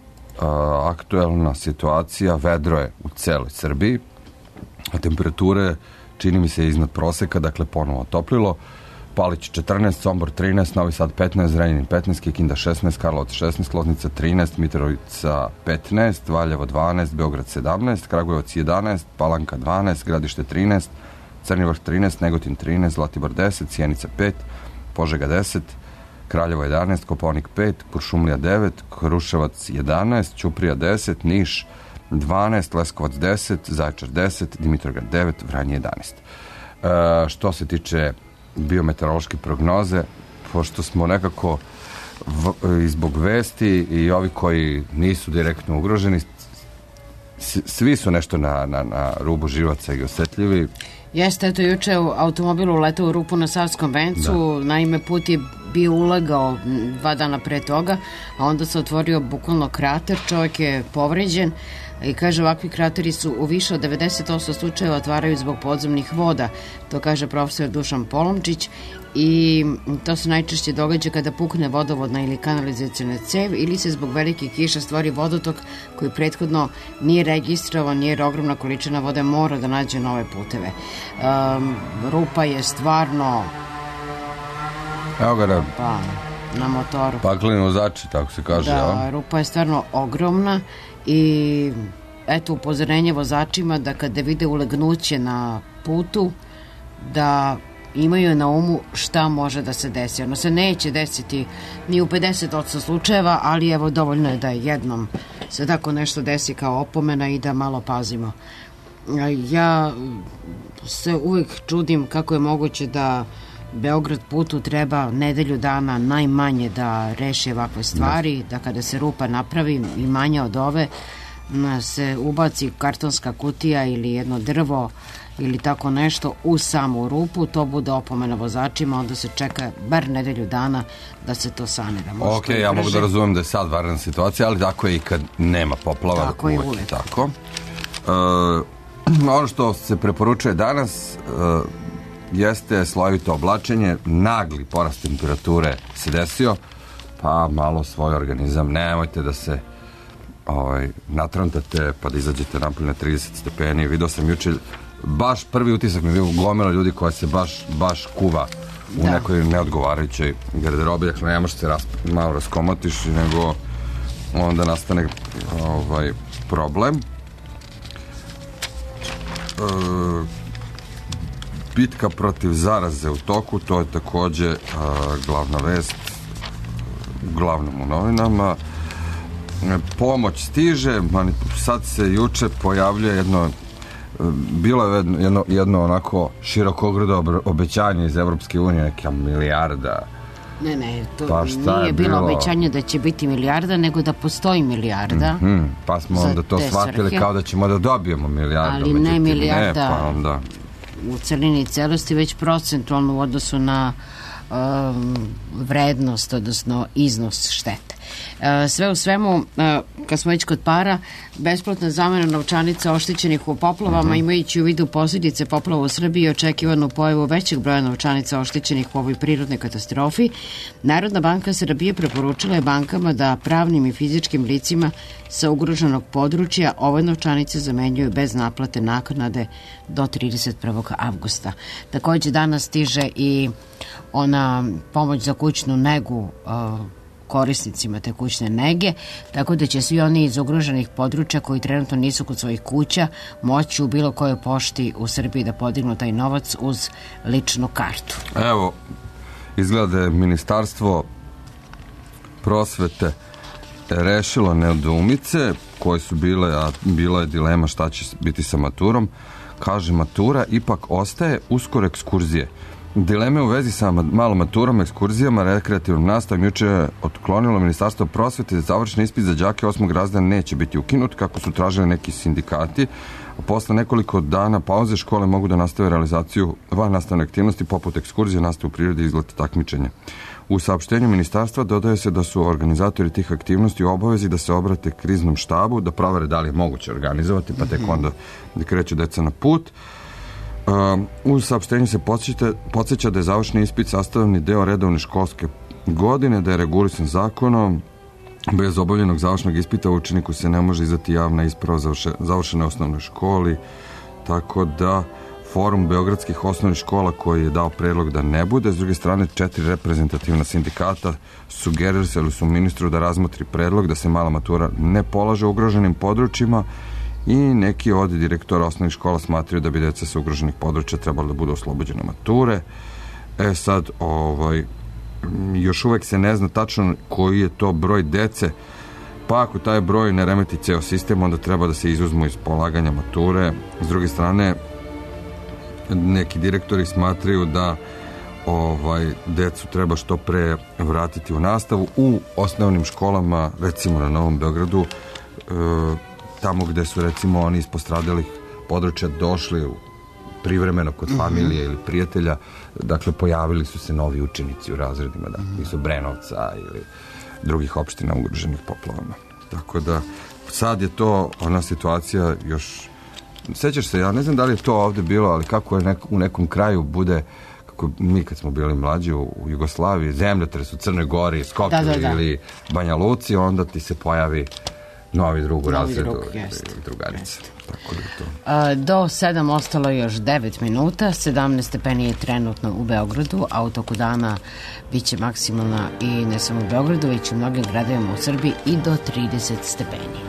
Aktuelna situacija, vedro je u celoj Srbiji. Temperature čini mi se iznad proseka, dakle ponovo toplilo. Palić četrnaest, Sombor trinaest, Novi Sad petnaest, Zrenjanin petnaest, Kikinda šesnaest, Karlovac šesnaest, Loznica trinaest, Mitrovica petnaest, Valjevo dvanaest, Beograd sedamnaest, Kragujevac jedanaest, Palanka dvanaest, Gradište trinaest, Crni Vrh trinaest, Negotin trinaest, Zlatibor deset, Sjenica pet, Požega deset, Kraljevo jedanaest, Kopaonik pet, Kuršumlija devet, Kruševac jedanaest, Ćuprija deset, Niš dvanaest, Leskovac deset, Zaječar deset, Dimitrovgrad devet, Vranje jedanaest. E, što se tiče biometeorološke prognoze, pošto smo nekako v, i zbog vesti i ovi koji nisu direktno ugroženi, svi su nešto na, na, na rubu živaca i osetljivi. Jeste, eto, juče u automobilu uletao u rupu na Savskom vencu, da. Naime put je bio ulegao dva dana pre toga, a onda se otvorio bukvalno krater, čovjek je povređen i kaže ovakvi krateri su u više od devedeset osam slučajeva otvaraju zbog podzemnih voda, to kaže profesor Dušan Polomčić, i to se najčešće događa kada pukne vodovodna ili kanalizaciona cev ili se zbog velikih kiša stvori vodotok koji prethodno nije registrovan jer ogromna količina vode mora da nađe nove puteve. Um, rupa je stvarno evo ga da pa, na motoru pakleni vozači, tako se kaže. Da, ja? Rupa je stvarno ogromna i eto upozorenje vozačima da kada vide ulegnuće na putu da imaju na umu šta može da se desi. Ono se neće desiti ni u pedeset posto slučajeva, ali evo dovoljno je da jednom se tako nešto desi kao opomena i da malo pazimo. Ja se uvijek čudim kako je moguće da Beograd putu treba nedelju dana najmanje da reši ovakve stvari, da kada se rupa napravi i manje od ove se ubaci kartonska kutija ili jedno drvo ili tako nešto u samu rupu, to bude opomena vozačima, onda se čeka bar nedelju dana da se to sanira. Ok, ja mogu da razumem da je sad varna situacija, ali tako je i kad nema poplava. Tako je uvijek. Tako. Uh, ono što se preporučuje danas uh, jeste slojevito oblačenje, nagli porast temperature se desio, pa malo svoj organizam, nemojte da se ovaj, natrantate pa da izađete napolje na trideset stepeni. Video sam juče, baš prvi utisak mi je bio gomila ljudi koja se baš, baš kuva u da. nekoj neodgovarajućoj garderobi, dakle ne možeš se ras, malo raskomotiš, nego onda nastane ovaj, problem. E, bitka protiv zaraze u toku, to je takođe a, glavna vest uglavnom u novinama. E, pomoć stiže, sad se juče pojavljuje jedno bilo je jedno, jedno onako širokogrudno obećanje iz Evropske unije, neka milijarda. Ne, ne, to pa nije bilo, bilo obećanje da će biti milijarda, nego da postoji milijarda. Mm-hmm. Pa smo onda to shvatili kao da ćemo da dobijemo milijardu. Ali međutim, ne milijarda ne, pa onda u celini celosti, već procentualno u odnosu na um, vrednost, odnosno iznos štete. Uh, sve u svemu, uh, kad smo već kod para, besplatna zamena novčanica oštećenih u poplavama, uh-huh. imajući u vidu posljedice poplava u Srbiji i očekivanu pojavu većeg broja novčanica oštećenih u ovoj prirodnoj katastrofi, Narodna banka Srbije preporučila je bankama da pravnim i fizičkim licima sa ugroženog područja ove novčanice zamenjuju bez naplate naknade do trideset prvog avgusta. Takođe danas stiže i ona pomoć za kućnu negu uh, korisnicima te kućne nege, tako da će svi oni iz ugroženih područja koji trenutno nisu kod svojih kuća moći u bilo kojoj pošti u Srbiji da podignu taj novac uz ličnu kartu. Evo, izgleda je Ministarstvo prosvete rešilo nedoumice koje su bile, a bila je dilema šta će biti sa maturom. Kaže, matura ipak ostaje, uskoro ekskurzije. dileme u vezi sa malom maturom, ekskurzijama, rekreativnom nastavom juče je otklonilo Ministarstvo prosvete. Završni ispit za đake osmog razreda neće biti ukinut, kako su tražili neki sindikati. A posle nekoliko dana pauze škole mogu da nastave realizaciju van nastavne aktivnosti poput ekskurzije, nastave u prirodi i izleta takmičenja. U saopštenju ministarstva dodaje se da su organizatori tih aktivnosti u obavezi da se obrate kriznom štabu, da provere da li je moguće organizovati, pa tek onda da kreću deca na put. U saopštenju se podsjeća da je završni ispit sastavni deo redovne školske godine, da je regulisan zakonom. Bez obavljenog završnog ispita učeniku se ne može izdati javna isprava završene osnovnoj školi, tako da Forum beogradskih osnovnih škola koji je dao predlog da ne bude. S druge strane, četiri reprezentativna sindikata sugerisali su ministru da razmotri predlog da se mala matura ne polaže u ugroženim područjima i neki od direktora osnovnih škola smatraju da bi deca sa ugroženih područja trebalo da budu oslobođene mature. E sad, ovaj, još uvek se ne zna tačno koji je to broj dece, pa ako taj broj ne remeti ceo sistem, onda treba da se izuzmu iz polaganja mature. S druge strane, neki direktori smatraju da ovaj, decu treba što pre vratiti u nastavu u osnovnim školama, recimo na Novom Beogradu, e, tamo gde su recimo oni iz postradalih područja došli u privremeno kod familije ili prijatelja, dakle pojavili su se novi učenici u razredima, dakle iz Obrenovca ili drugih opština ugroženih poplavama. Tako da sad je to ona situacija još, sećaš se, ja ne znam da li je to ovde bilo, ali kako je nek, u nekom kraju bude, kako mi kad smo bili mlađi u, u Jugoslaviji, zemljotres u Crnoj Gori, Skoplju da, da, da. ili Banja Luci, onda ti se pojavi novi drug u razredu i drugarica. Tako da to. A, do sedam ostalo još devet minuta, sedamnaest stepeni je trenutno u Beogradu, a u toku dana biće maksimalna i ne samo u Beogradu, već u mnogim gradovima u Srbiji i do trideset stepeni.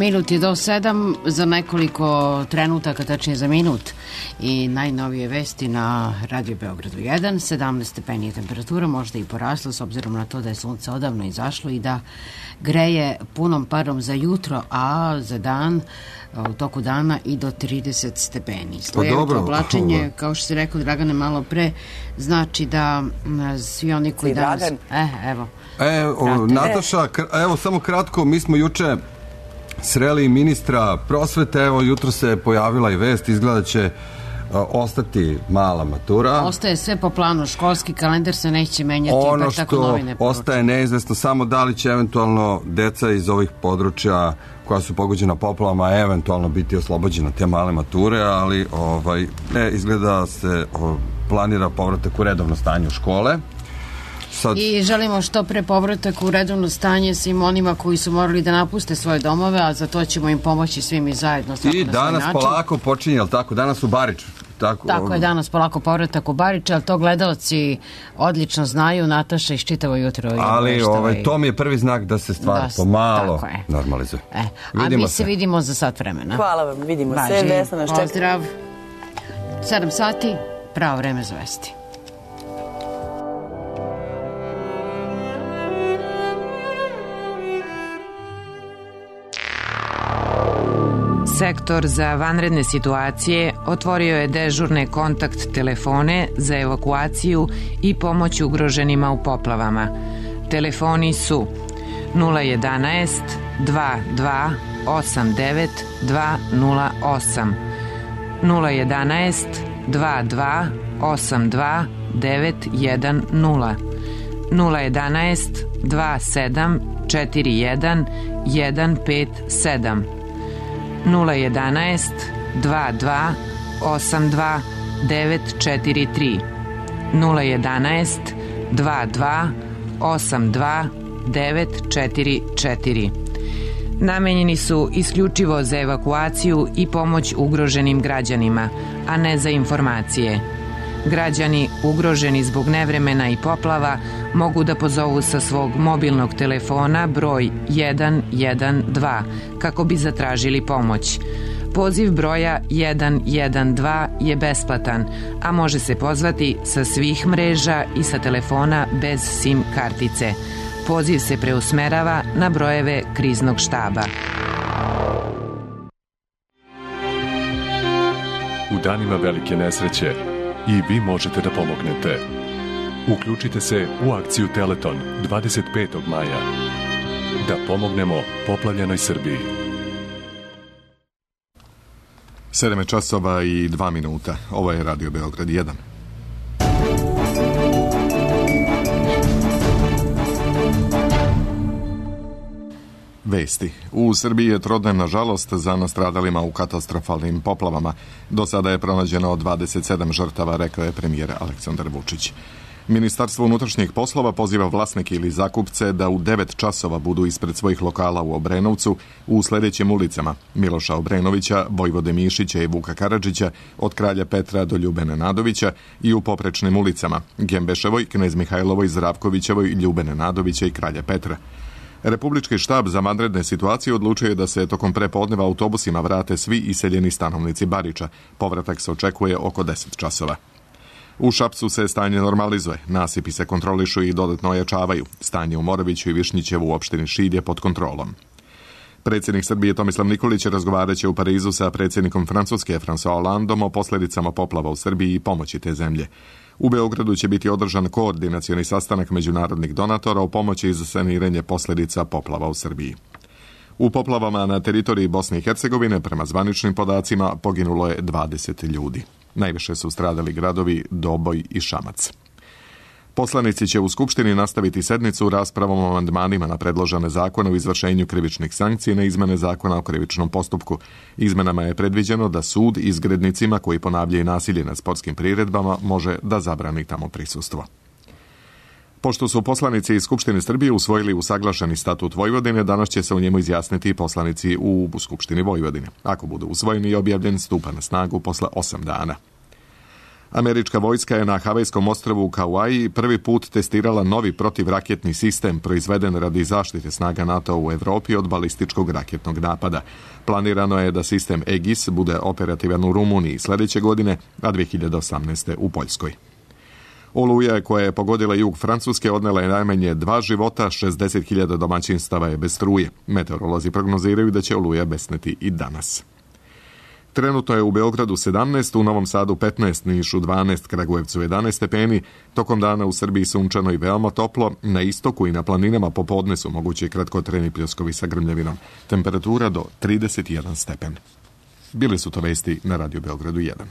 Minut je do sedam, za nekoliko trenutaka, tačnije za minut, i najnovije vesti na Radio Beogradu jedan. sedamnaest stepeni je temperatura, možda i porasla s obzirom na to da je sunce odavno izašlo i da greje punom parom za jutro, a za dan u toku dana i do trideset stepeni. Slojevito oblačenje, kao što si rekao, Dragane, malo pre, znači da svi oni koji danas... Eh, evo. E, o, Nataša, evo samo kratko, mi smo juče sreli ministra prosvete, evo jutro se pojavila i vest, izgleda će a, ostati mala matura. Ostaje sve po planu, školski kalendar se neće menjati. Ono što ostaje neizvesno, samo da li će eventualno deca iz ovih područja koja su pogođena poplavama eventualno biti oslobođena te male mature, ali ovaj, ne, izgleda se o, planira povratak u redovno stanje u škole. Sad... I želimo što pre povratak u redovno stanje svim onima koji su morali da napuste svoje domove, a za to ćemo im pomoći svi mi zajedno. I danas polako počinje, jel tako? Danas u Barič. Tako, tako je, danas polako povratak u Barič, ali to gledalci odlično znaju, Nataša iščitavo jutro. Ali ovaj, to mi je prvi znak da se stvar da, pomalo normalizuje. E, a mi se, se vidimo za sat vremena. Hvala vam, vidimo Važi. se. Vesna nas čeka. Pozdrav. sedam sati, pravo vreme za vesti. Sektor za vanredne situacije otvorio je dežurne kontakt telefone za evakuaciju i pomoć ugroženima u poplavama. Telefoni su nula jedanaest dva dva osam devet dva nula osam, nula jedanaest dva dva osam dva devet jedan nula, nula jedanaest dva sedam četiri jedan jedan pet sedam, nula jedanaest dva dva osam dva devet četiri tri, nula jedanaest dva dva osam dva devet četiri četiri. Namenjeni su isključivo za evakuaciju i pomoć ugroženim građanima, a ne za informacije. Građani ugroženi zbog nevremena i poplava mogu da pozovu sa svog mobilnog telefona broj jedan jedan dva kako bi zatražili pomoć. Poziv broja jedan jedan dva je besplatan, a može se pozvati sa svih mreža i sa telefona bez SIM kartice. Poziv se preusmerava na brojeve kriznog štaba. U danima velike nesreće i vi možete da pomognete. Uključite se u akciju Teleton dvadeset petog maja. Da pomognemo poplavljenoj Srbiji. sedam časova i dva minuta. Ovo je Radio Beograd jedan. Vesti. U Srbiji je trodnevna žalost za nastradalima u katastrofalnim poplavama. Do sada je pronađeno dvadeset sedam žrtava, rekao je premijer Aleksandar Vučić. Ministarstvo unutrašnjih poslova poziva vlasnike ili zakupce da u devet časova budu ispred svojih lokala u Obrenovcu u sledećim ulicama: Miloša Obrenovića, Vojvode Mišića i Vuka Karadžića, od Kralja Petra do Ljubene Nadovića, i u poprečnim ulicama: Gembeševoj, Knez Mihajlovoj, Zdravkovićevoj, Ljubene Nadovića i Kralja Petra. Republički štab za vanredne situacije odlučio je da se tokom prepodneva autobusima vrate svi iseljeni stanovnici Bariča. Povratak se očekuje oko deset časova. U Šapcu se stanje normalizuje, nasipi se kontrolišu i dodatno ojačavaju. Stanje u Moraviću i Višnjićevu u opštini Šid je pod kontrolom. Predsjednik Srbije Tomislav Nikolić razgovaraće u Parizu sa predsjednikom Francuske François Hollandom o posljedicama poplava u Srbiji i pomoći te zemlje. U Beogradu će biti održan koordinacioni sastanak međunarodnih donatora o pomoći za saniranje posljedica poplava u Srbiji. U poplavama na teritoriji Bosne i Hercegovine, prema zvaničnim podacima, poginulo je dvadeset ljudi. Najviše su stradali gradovi Doboj i Šamac. Poslanici će u Skupštini nastaviti sednicu raspravom o amandmanima na predložene zakone o izvršenju krivičnih sankcija na izmene zakona o krivičnom postupku. Izmenama je predviđeno da sud izgrednicima koji ponavljaju nasilje na sportskim priredbama može da zabrani tamo prisustvo. Pošto su poslanici iz Skupštine Srbije usvojili usaglašeni statut Vojvodine, danas će se u njemu izjasniti i poslanici u Skupštini Vojvodine. Ako budu usvojeni i objavljen, stupa na snagu posle osam dana. Američka vojska je na Havajskom ostrvu u Kauaji prvi put testirala novi protivraketni sistem proizveden radi zaštite snaga NATO u Evropi od balističkog raketnog napada. Planirano je da sistem Aegis bude operativan u Rumuniji sledeće godine, a dve hiljade osamnaeste. u Poljskoj. Oluja koja je pogodila jug Francuske odnela je najmanje dva života, šezdeset hiljada domaćinstava je bez struje. Meteorolozi prognoziraju da će oluja besneti i danas. Trenutno je u Beogradu sedamnaest, u Novom Sadu petnaest, Nišu dvanaest, Kragujevcu jedanaest stepeni. Tokom dana u Srbiji sunčano i veoma toplo. Na istoku i na planinama popodne su mogući kratkotrajni pljuskovi sa grmljavinom. Temperatura do trideset jedan stepen. Bili su to vesti na Radio Beogradu jedan.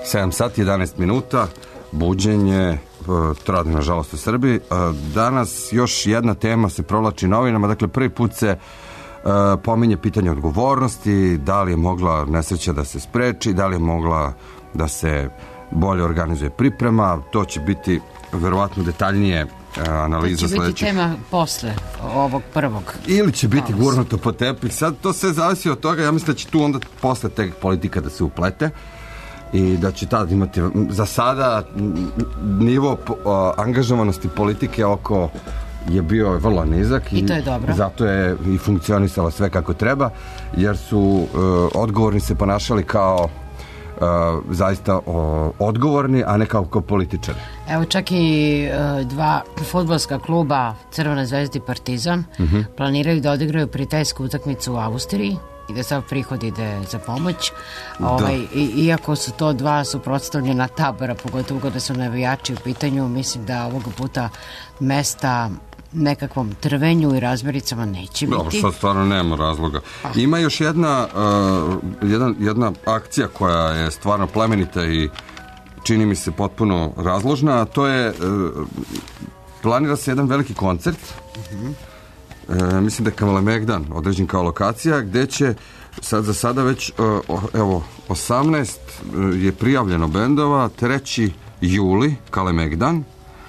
sedam sati jedanaest minuta, buđenje, trade nažalost u Srbiji. Danas još jedna tema se provlači novinama, dakle prvi put se pominje pitanje odgovornosti, da li je mogla nesreća da se spreči, da li je mogla da se bolje organizuje priprema, to će biti verovatno detaljnije analiza sledećeg. To će biti tema posle ovog prvog. Ili će biti gurnuto po tepih. Sad to sve zavisi od toga. Ja mislim da će tu onda posle tek politika da se uplete i da će tad imati za sada nivo angažovanosti politike oko je bio vrlo nizak. I, I to je dobro. Zato je i funkcionisalo sve kako treba, jer su uh, odgovorni se ponašali kao Uh, zaista uh, odgovorni, a ne kao, kao političari. Evo čak i uh, dva fudbalska kluba Crvena zvezda i Partizan uh-huh. planiraju da odigraju prijateljsku utakmicu u Austriji i da sav prihod ide za pomoć. Ovaj, i, iako su to dva suprotstavljena tabora, pogotovo kada su navijači u pitanju, mislim da ovoga puta mesta nekakvom trvenju i razmericama neće biti. Dobro, sad stvarno nema razloga. Ima još jedna, uh, jedna, jedna akcija koja je stvarno plemenita i čini mi se potpuno razložna, a to je uh, planira se jedan veliki koncert. Uh-huh. Uh, mislim da je Kalemegdan određen kao lokacija, gde će sad za sada već uh, evo, osamnaest uh, je prijavljeno bendova, treći juli Kalemegdan.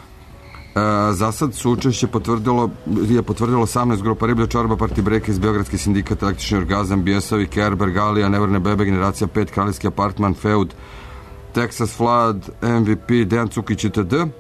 E, za sad su učešće potvrdilo, je potvrdilo osamnaest grupa Riblja čorba, Party Breaka iz Beogradski sindikat, Električni orgazam, Bijesovi, Kerber, Galija, Nevrne bebe, Generacija pet, Kraljevski apartman, Feud, Texas Flood, M V P, Dejan Cukić itd. E,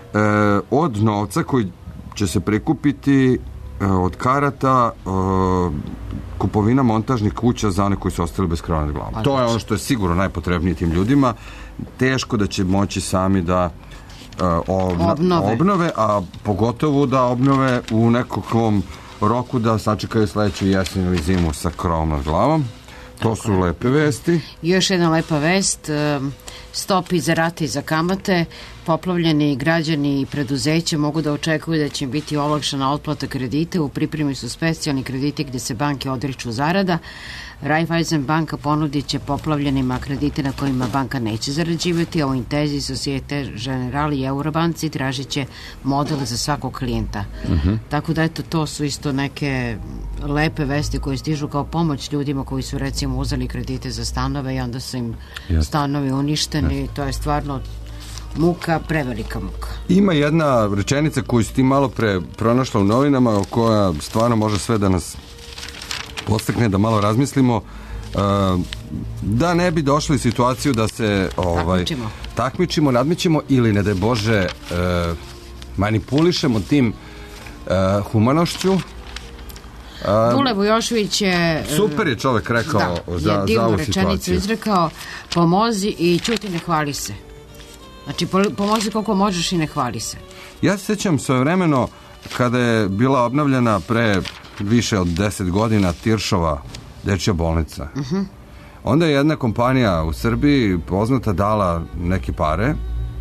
od novca koji će se prikupiti e, od karata e, kupovina montažnih kuća za one koji su ostali bez krova nad glavom. To je ono što je sigurno najpotrebnije tim ljudima. Teško da će moći sami da Obna, obnove. obnove, a pogotovo da obnove u nekakvom roku da sačekaju sledeću jesen ili zimu sa krovom nad glavom. To su lepe vesti. Još jedna lepa vest, stopi za rate i za kamate, poplavljeni građani i preduzeće mogu da očekuju da će im biti olakšana otplata kredita. U pripremi su specijalni krediti gde se banke odriču zarada. Raiffeisen banka ponudit će poplavljenima kredite na kojima banka neće zarađivati, a u Intezi, Societe Generale i Eurobanci tražit će model za svakog klijenta. Uh-huh. Tako da eto, to su isto neke lepe vesti koje stižu kao pomoć ljudima koji su recimo uzeli kredite za stanove i onda su im Jasne. stanovi uništeni. Jasne. To je stvarno muka, prevelika muka. Ima jedna rečenica koju si ti malo pre pronašla u novinama, koja stvarno može sve da nas podstakne da malo razmislimo, uh, da ne bi došli u situaciju da se ovaj, takmičimo. takmičimo, nadmićemo ili ne daj Bože uh, manipulišemo tim uh, humanošću. Uh, Dule Vujošević je super je čovek rekao da, za, je za ovu situaciju. Izrekao, pomozi i ćuti, ne hvali se. Znači, pomozi koliko možeš i ne hvali se. Ja se sjećam svojevremeno kada je bila obnavljena pre više od deset godina Tiršova dečja bolnica. Uh-huh. Onda je jedna kompanija u Srbiji poznata dala neke pare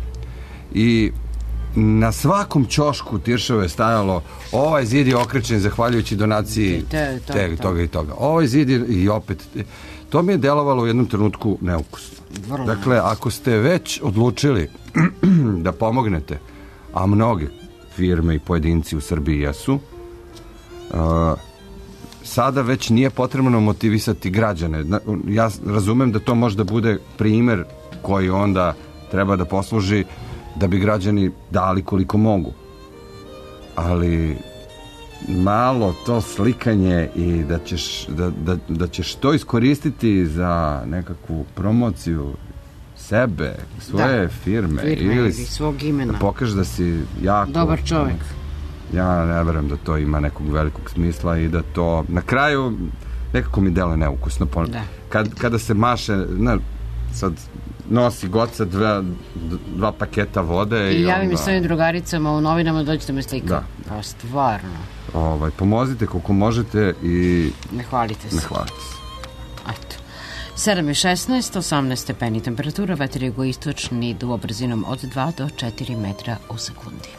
i na svakom ćošku Tiršove je stajalo ovaj zid je okrećen zahvaljujući donaciji te, to, te, to. toga i toga. Ovaj zid je i opet... To mi je delovalo u jednom trenutku neukusno. Vrlo dakle, neukusno. Ako ste već odlučili da pomognete, a mnoge firme i pojedinci u Srbiji jesu, uh, sada već nije potrebno motivisati građane. Ja razumem da to možda bude primer koji onda treba da posluži da bi građani dali koliko mogu. Ali malo to slikanje i da ćeš, da, da, da ćeš to iskoristiti za nekakvu promociju sebe, svoje da, firme, firme ili svog imena. Da pokažeš da si jako dobar čovjek. Ja ne verujem da to ima nekog velikog smisla i da to na kraju nekako mi deluje neukusno. Da. Kad, kada se maše, ne, sad nosi goca dva, dva paketa vode i, i javim onda... mi svojim drugaricama u novinama, dođete me slika. Da. Pa stvarno. Ovaj, pomozite koliko možete i ne hvalite se. Ne hvalite se. Eto. sedam i šesnaest, osamnaest stepeni temperatura, vetar jugoistočni duo brzinom od dva do četiri metra u sekundi.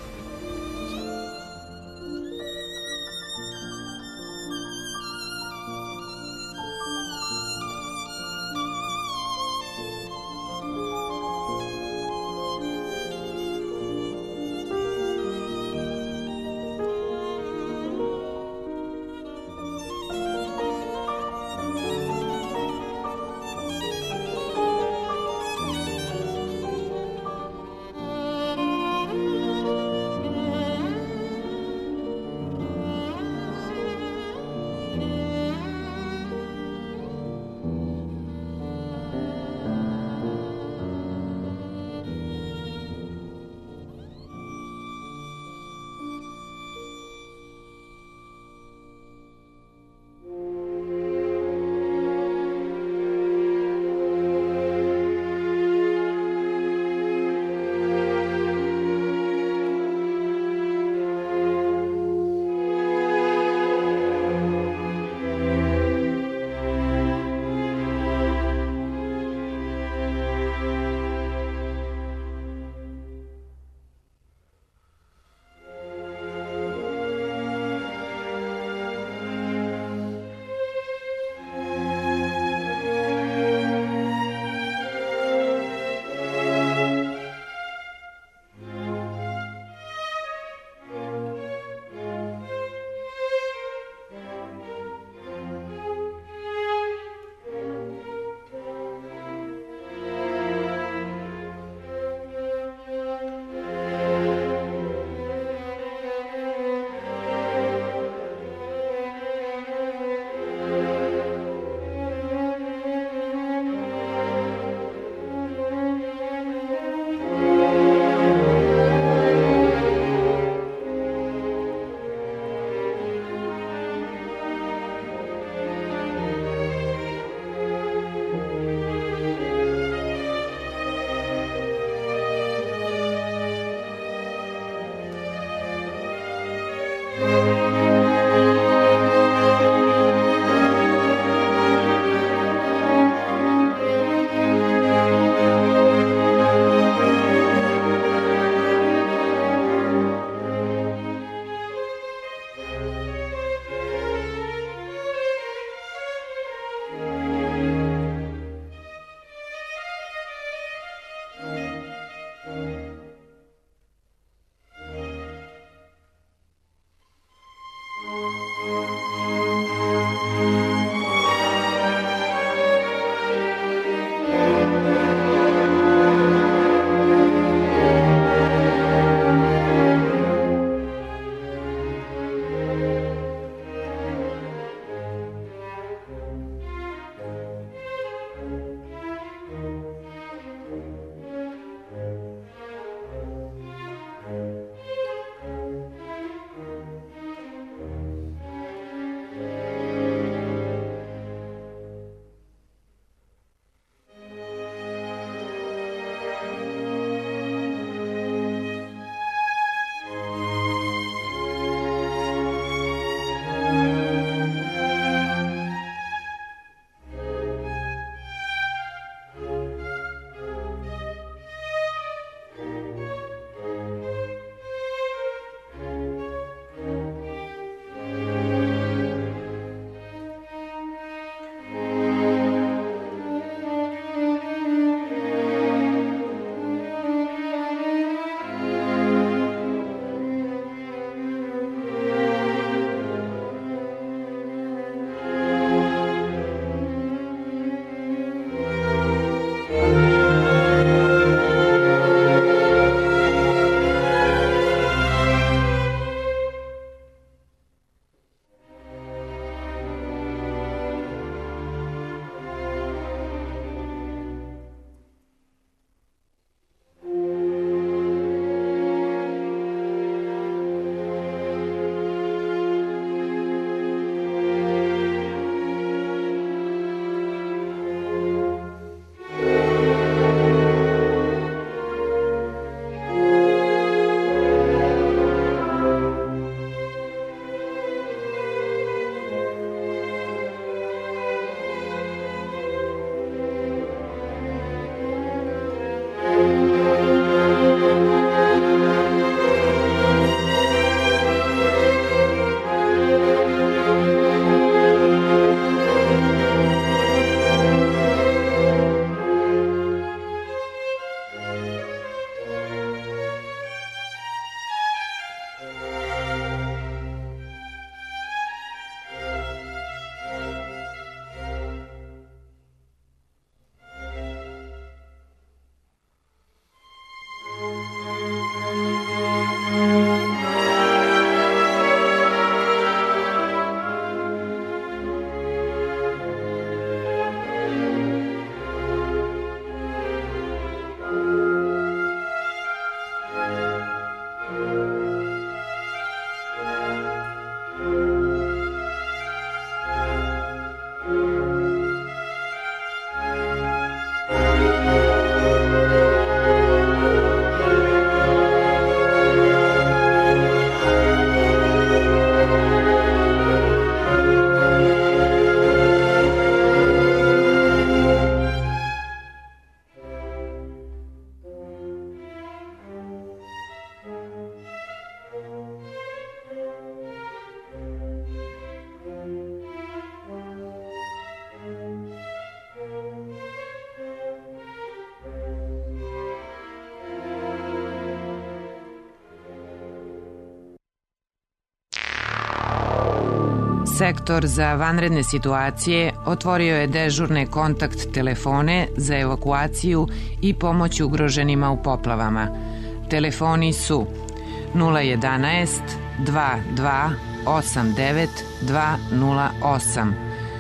Sektor za vanredne situacije otvorio je dežurne kontakt telefone za evakuaciju i pomoć ugroženima u poplavama. Telefoni su nula jedanaest dva dva osam devet dva nula osam,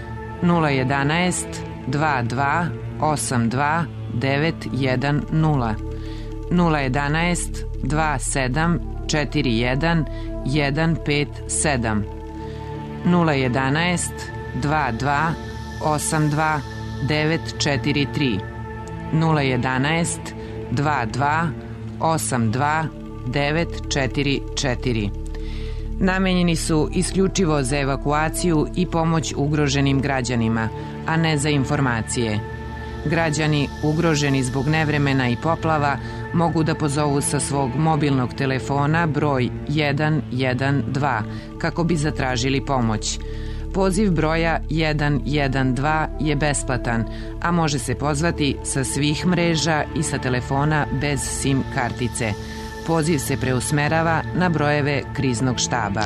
nula jedanaest dva dva osam dva devet jedan nula, nula jedanaest dva sedam četiri jedan jedan pet sedam, nula jedanaest dva dva osam dva devet četiri tri, nula jedanaest dva dva osam dva devet četiri četiri. Namenjeni su isključivo za evakuaciju i pomoć ugroženim građanima, a ne za informacije. Građani ugroženi zbog nevremena i poplava mogu da pozovu sa svog mobilnog telefona broj jedan jedan dva kako bi zatražili pomoć. Poziv broja jedan jedan dva je besplatan, a može se pozvati sa svih mreža i sa telefona bez SIM kartice. Poziv se preusmerava na brojeve kriznog štaba.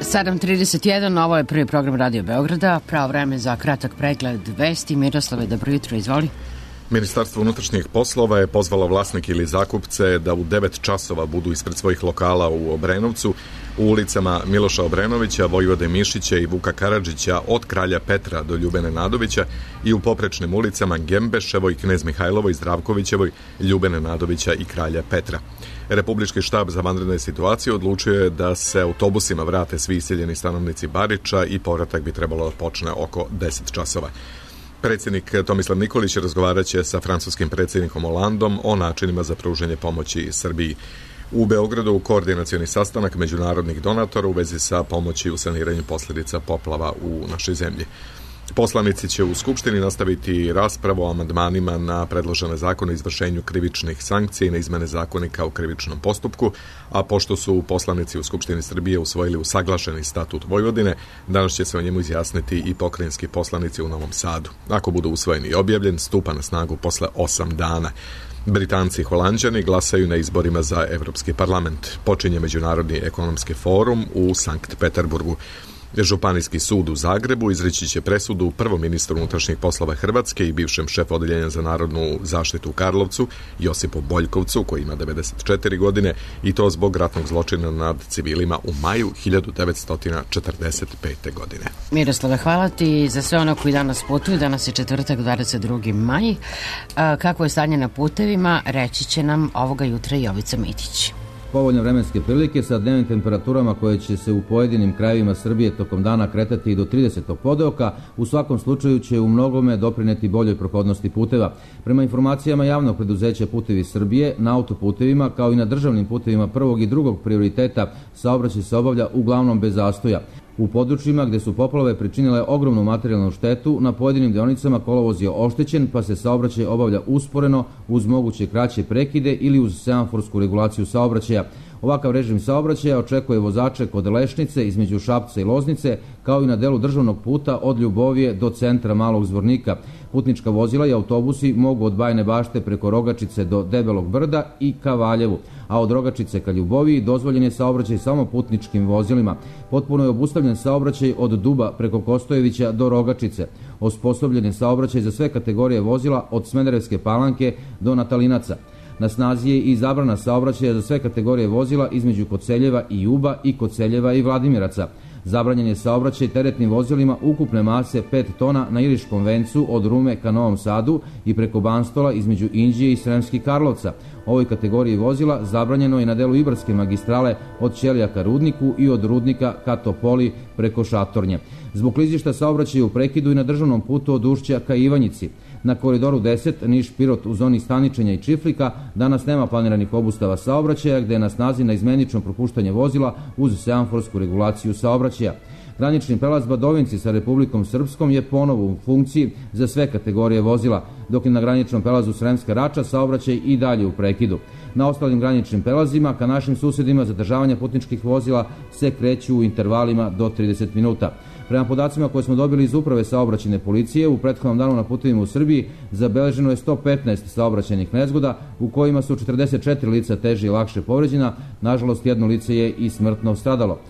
sedam trideset jedan, ovo je prvi program Radio Beograda, pravo vreme za kratak pregled vesti. Miroslave, dobro jutro, izvoli. Ministarstvo unutrašnjih poslova je pozvalo vlasnike ili zakupce da u devet časova budu ispred svojih lokala u Obrenovcu, u ulicama Miloša Obrenovića, Vojvode Mišića i Vuka Karadžića od Kralja Petra do Ljubene Nadovića i u poprečnim ulicama Gembeševoj, Knez Mihajlovoj, Zdravkovićevoj, Ljubene Nadovića i Kralja Petra. Republički štab za vanredne situacije odlučio je da se autobusima vrate svi iseljeni stanovnici Bariča i povratak bi trebalo da počne oko deset časova. Predsjednik Tomislav Nikolić razgovarat će sa francuskim predsjednikom Holandom o načinima za pružanje pomoći Srbiji. U Beogradu koordinacioni sastanak međunarodnih donatora u vezi sa pomoći u saniranju posljedica poplava u našoj zemlji. Poslanici će u Skupštini nastaviti raspravu o amandmanima na predložene zakone o izvršenju krivičnih sankcija i na izmene zakonika o krivičnom postupku, a pošto su poslanici u Skupštini Srbije usvojili usaglašeni statut Vojvodine, danas će se o njemu izjasniti i pokrajinski poslanici u Novom Sadu. Ako bude usvojen i objavljen, stupa na snagu posle osam dana. Britanci i Holanđani glasaju na izborima za Evropski parlament. Počinje Međunarodni ekonomski forum u Sankt Peterburgu. Županijski sud u Zagrebu izreći će presudu prvom ministru unutrašnjih poslova Hrvatske i bivšem šefu odeljenja za narodnu zaštitu u Karlovcu, Josipu Boljkovcu, koji ima devedeset četiri godine, i to zbog ratnog zločina nad civilima u maju hiljadu devetsto četrdeset pete. godine. Miroslava, hvala ti za sve ono koji danas putuju. Danas je četvrtak, dvadeset drugi maj. Kako je stanje na putevima, reći će nam ovoga jutra Jovica Mitić. Povoljne vremenske prilike sa dnevnim temperaturama koje će se u pojedinim krajevima Srbije tokom dana kretati i do tridesetog podeoka, u svakom slučaju će u mnogome doprineti boljoj prohodnosti puteva. Prema informacijama javnog preduzeća Putevi Srbije, na autoputevima kao i na državnim putevima prvog i drugog prioriteta saobraćaj se obavlja uglavnom bez zastoja. U područjima gde su poplave pričinile ogromnu materijalnu štetu, na pojedinim deonicama kolovoz je oštećen, pa se saobraćaj obavlja usporeno uz moguće kraće prekide ili uz semaforsku regulaciju saobraćaja. Ovakav režim saobraćaja očekuje vozače kod Lešnice između Šapca i Loznice, kao i na delu državnog puta od Ljubovije do centra Malog Zvornika. Putnička vozila i autobusi mogu od Bajine Bašte preko Rogačice do Debelog Brda i ka Valjevu, a od Rogačice ka Ljuboviji dozvoljen je saobraćaj samo putničkim vozilima. Potpuno je obustavljen saobraćaj od Duba preko Kostojevića do Rogačice. Osposobljen je saobraćaj za sve kategorije vozila od Smederevske Palanke do Natalinaca. Na snazi je i zabrana saobraćaja za sve kategorije vozila između Koceljeva i Juba i Koceljeva i Vladimiraca. Zabranjen je saobraćaj teretnim vozilima ukupne mase pet tona na Iliškom vencu od Rume ka Novom Sadu i preko Banstola između Inđije i Sremskih Karlovca. Ovoj kategoriji vozila zabranjeno je na delu Ibarske magistrale od Ćelija ka Rudniku i od Rudnika ka Topoli preko Šatornje. Zbog klizišta saobraćaja u prekidu i na državnom putu od Ušća ka Ivanjici. Na koridoru deset Niš-Pirot u zoni Staničenja i Čiflika danas nema planiranih obustava saobraćaja, gde je na snazi naizmenično propuštanje vozila uz semaforsku regulaciju saobraćaja. Granični prelaz Badovinci sa Republikom Srpskom je ponovo u funkciji za sve kategorije vozila, dok je na graničnom prelazu Sremska Rača saobraćaj i dalje u prekidu. Na ostalim graničnim prelazima ka našim susedima zadržavanja putničkih vozila se kreću u intervalima do trideset minuta. Prema podacima koje smo dobili iz Uprave saobraćajne policije, u prethodnom danu na putevima u Srbiji zabeleženo je sto petnaest saobraćajnih nezgoda, u kojima su četrdeset četiri lica teže i lakše povređena, nažalost jedno lice je i smrtno stradalo.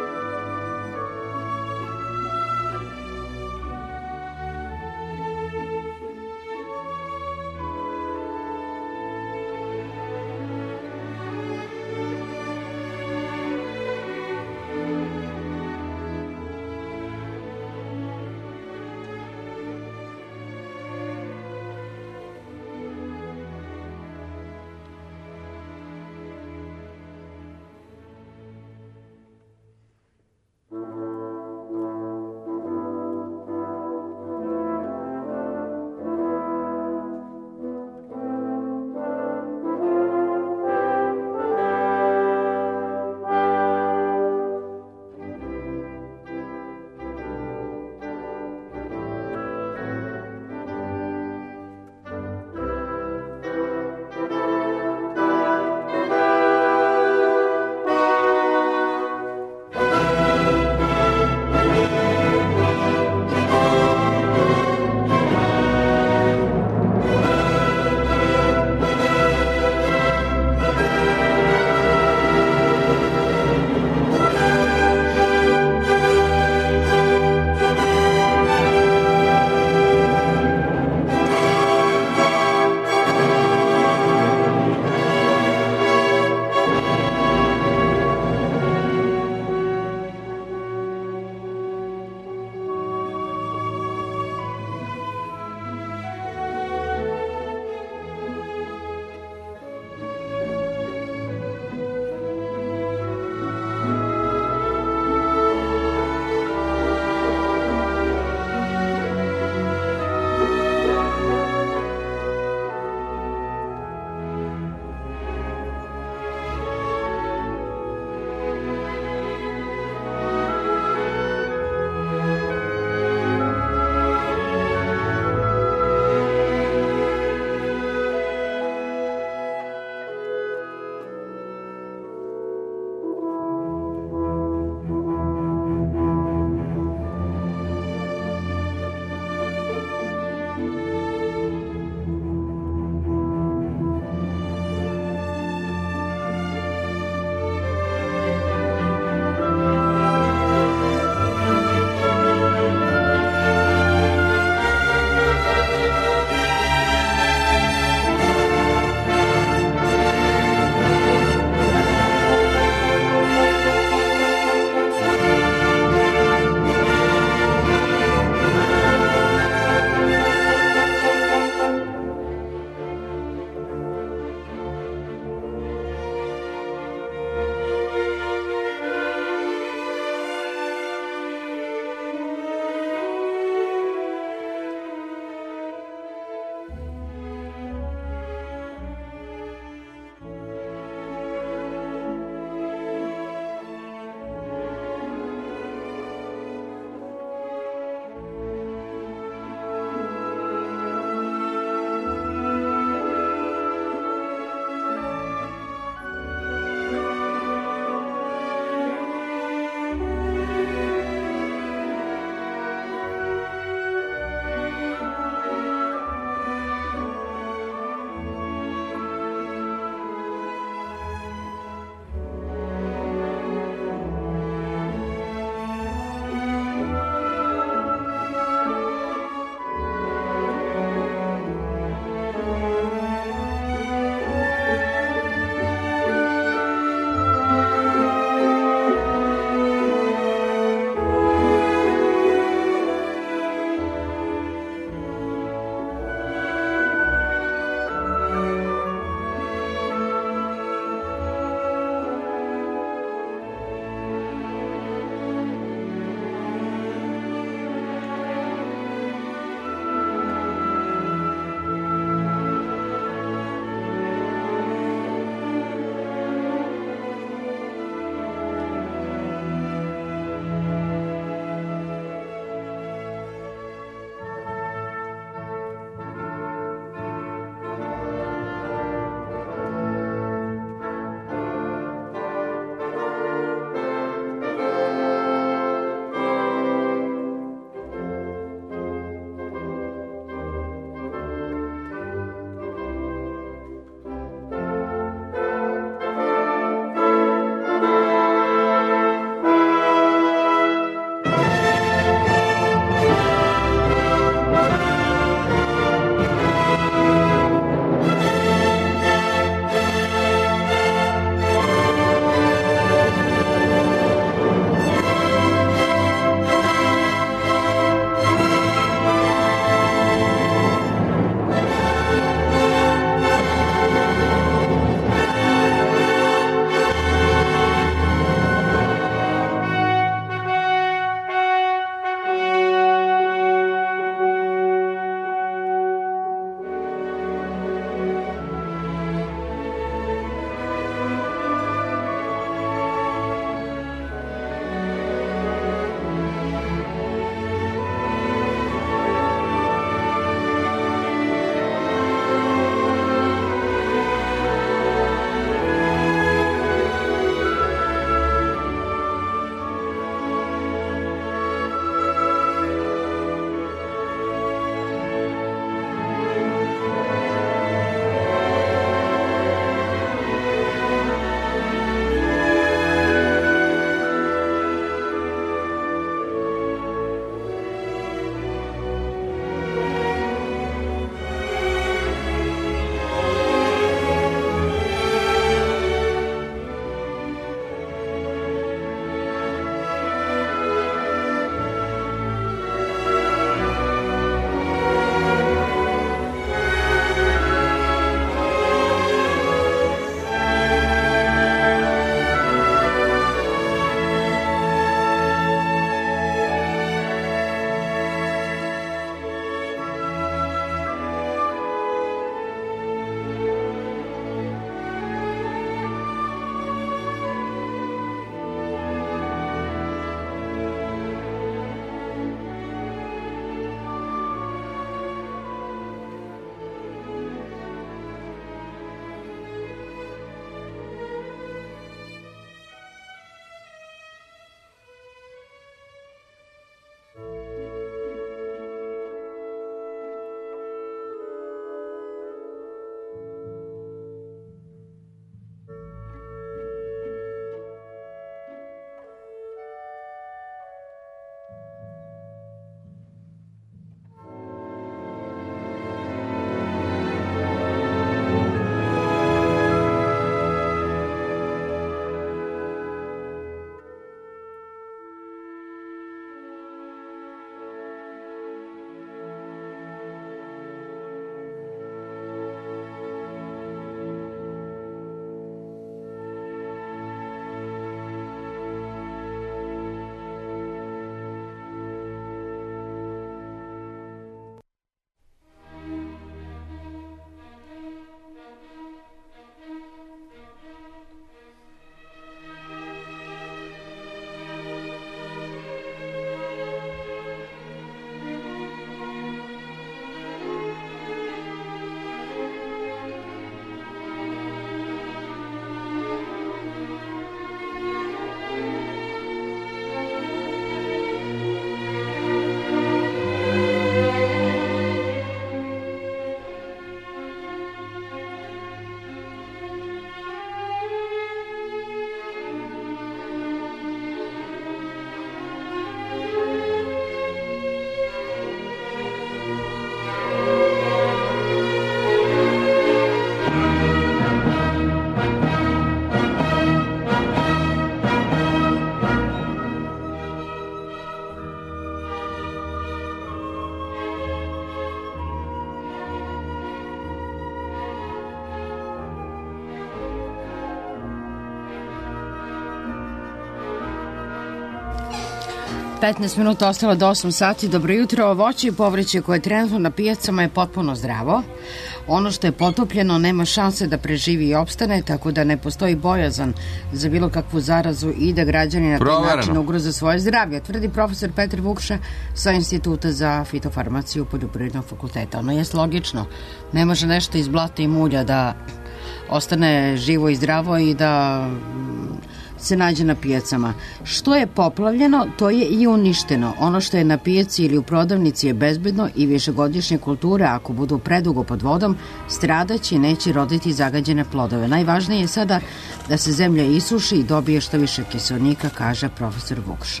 petnaest minuta ostalo do osam sati. Dobro jutro. Voće i povrće koje je trenutno na pijacama je potpuno zdravo. Ono što je potopljeno nema šanse da preživi i opstane, tako da ne postoji bojazan za bilo kakvu zarazu i da građani na taj način ugroze svoje zdravlje, tvrdi profesor Petar Vukša sa Instituta za fitofarmaciju Poljoprivrednog fakulteta. Ono je logično. Ne može nešto iz blata i mulja da ostane živo i zdravo i da se nađe na pijacama. Što je poplavljeno, to je i uništeno. Ono što je na pijaci ili u prodavnici je bezbedno i višegodišnje kulture, ako budu predugo pod vodom, stradaće i neće roditi zagađene plodove. Najvažnije je sada da se zemlja isuši i dobije što više kiselnika, kaže profesor Vukša.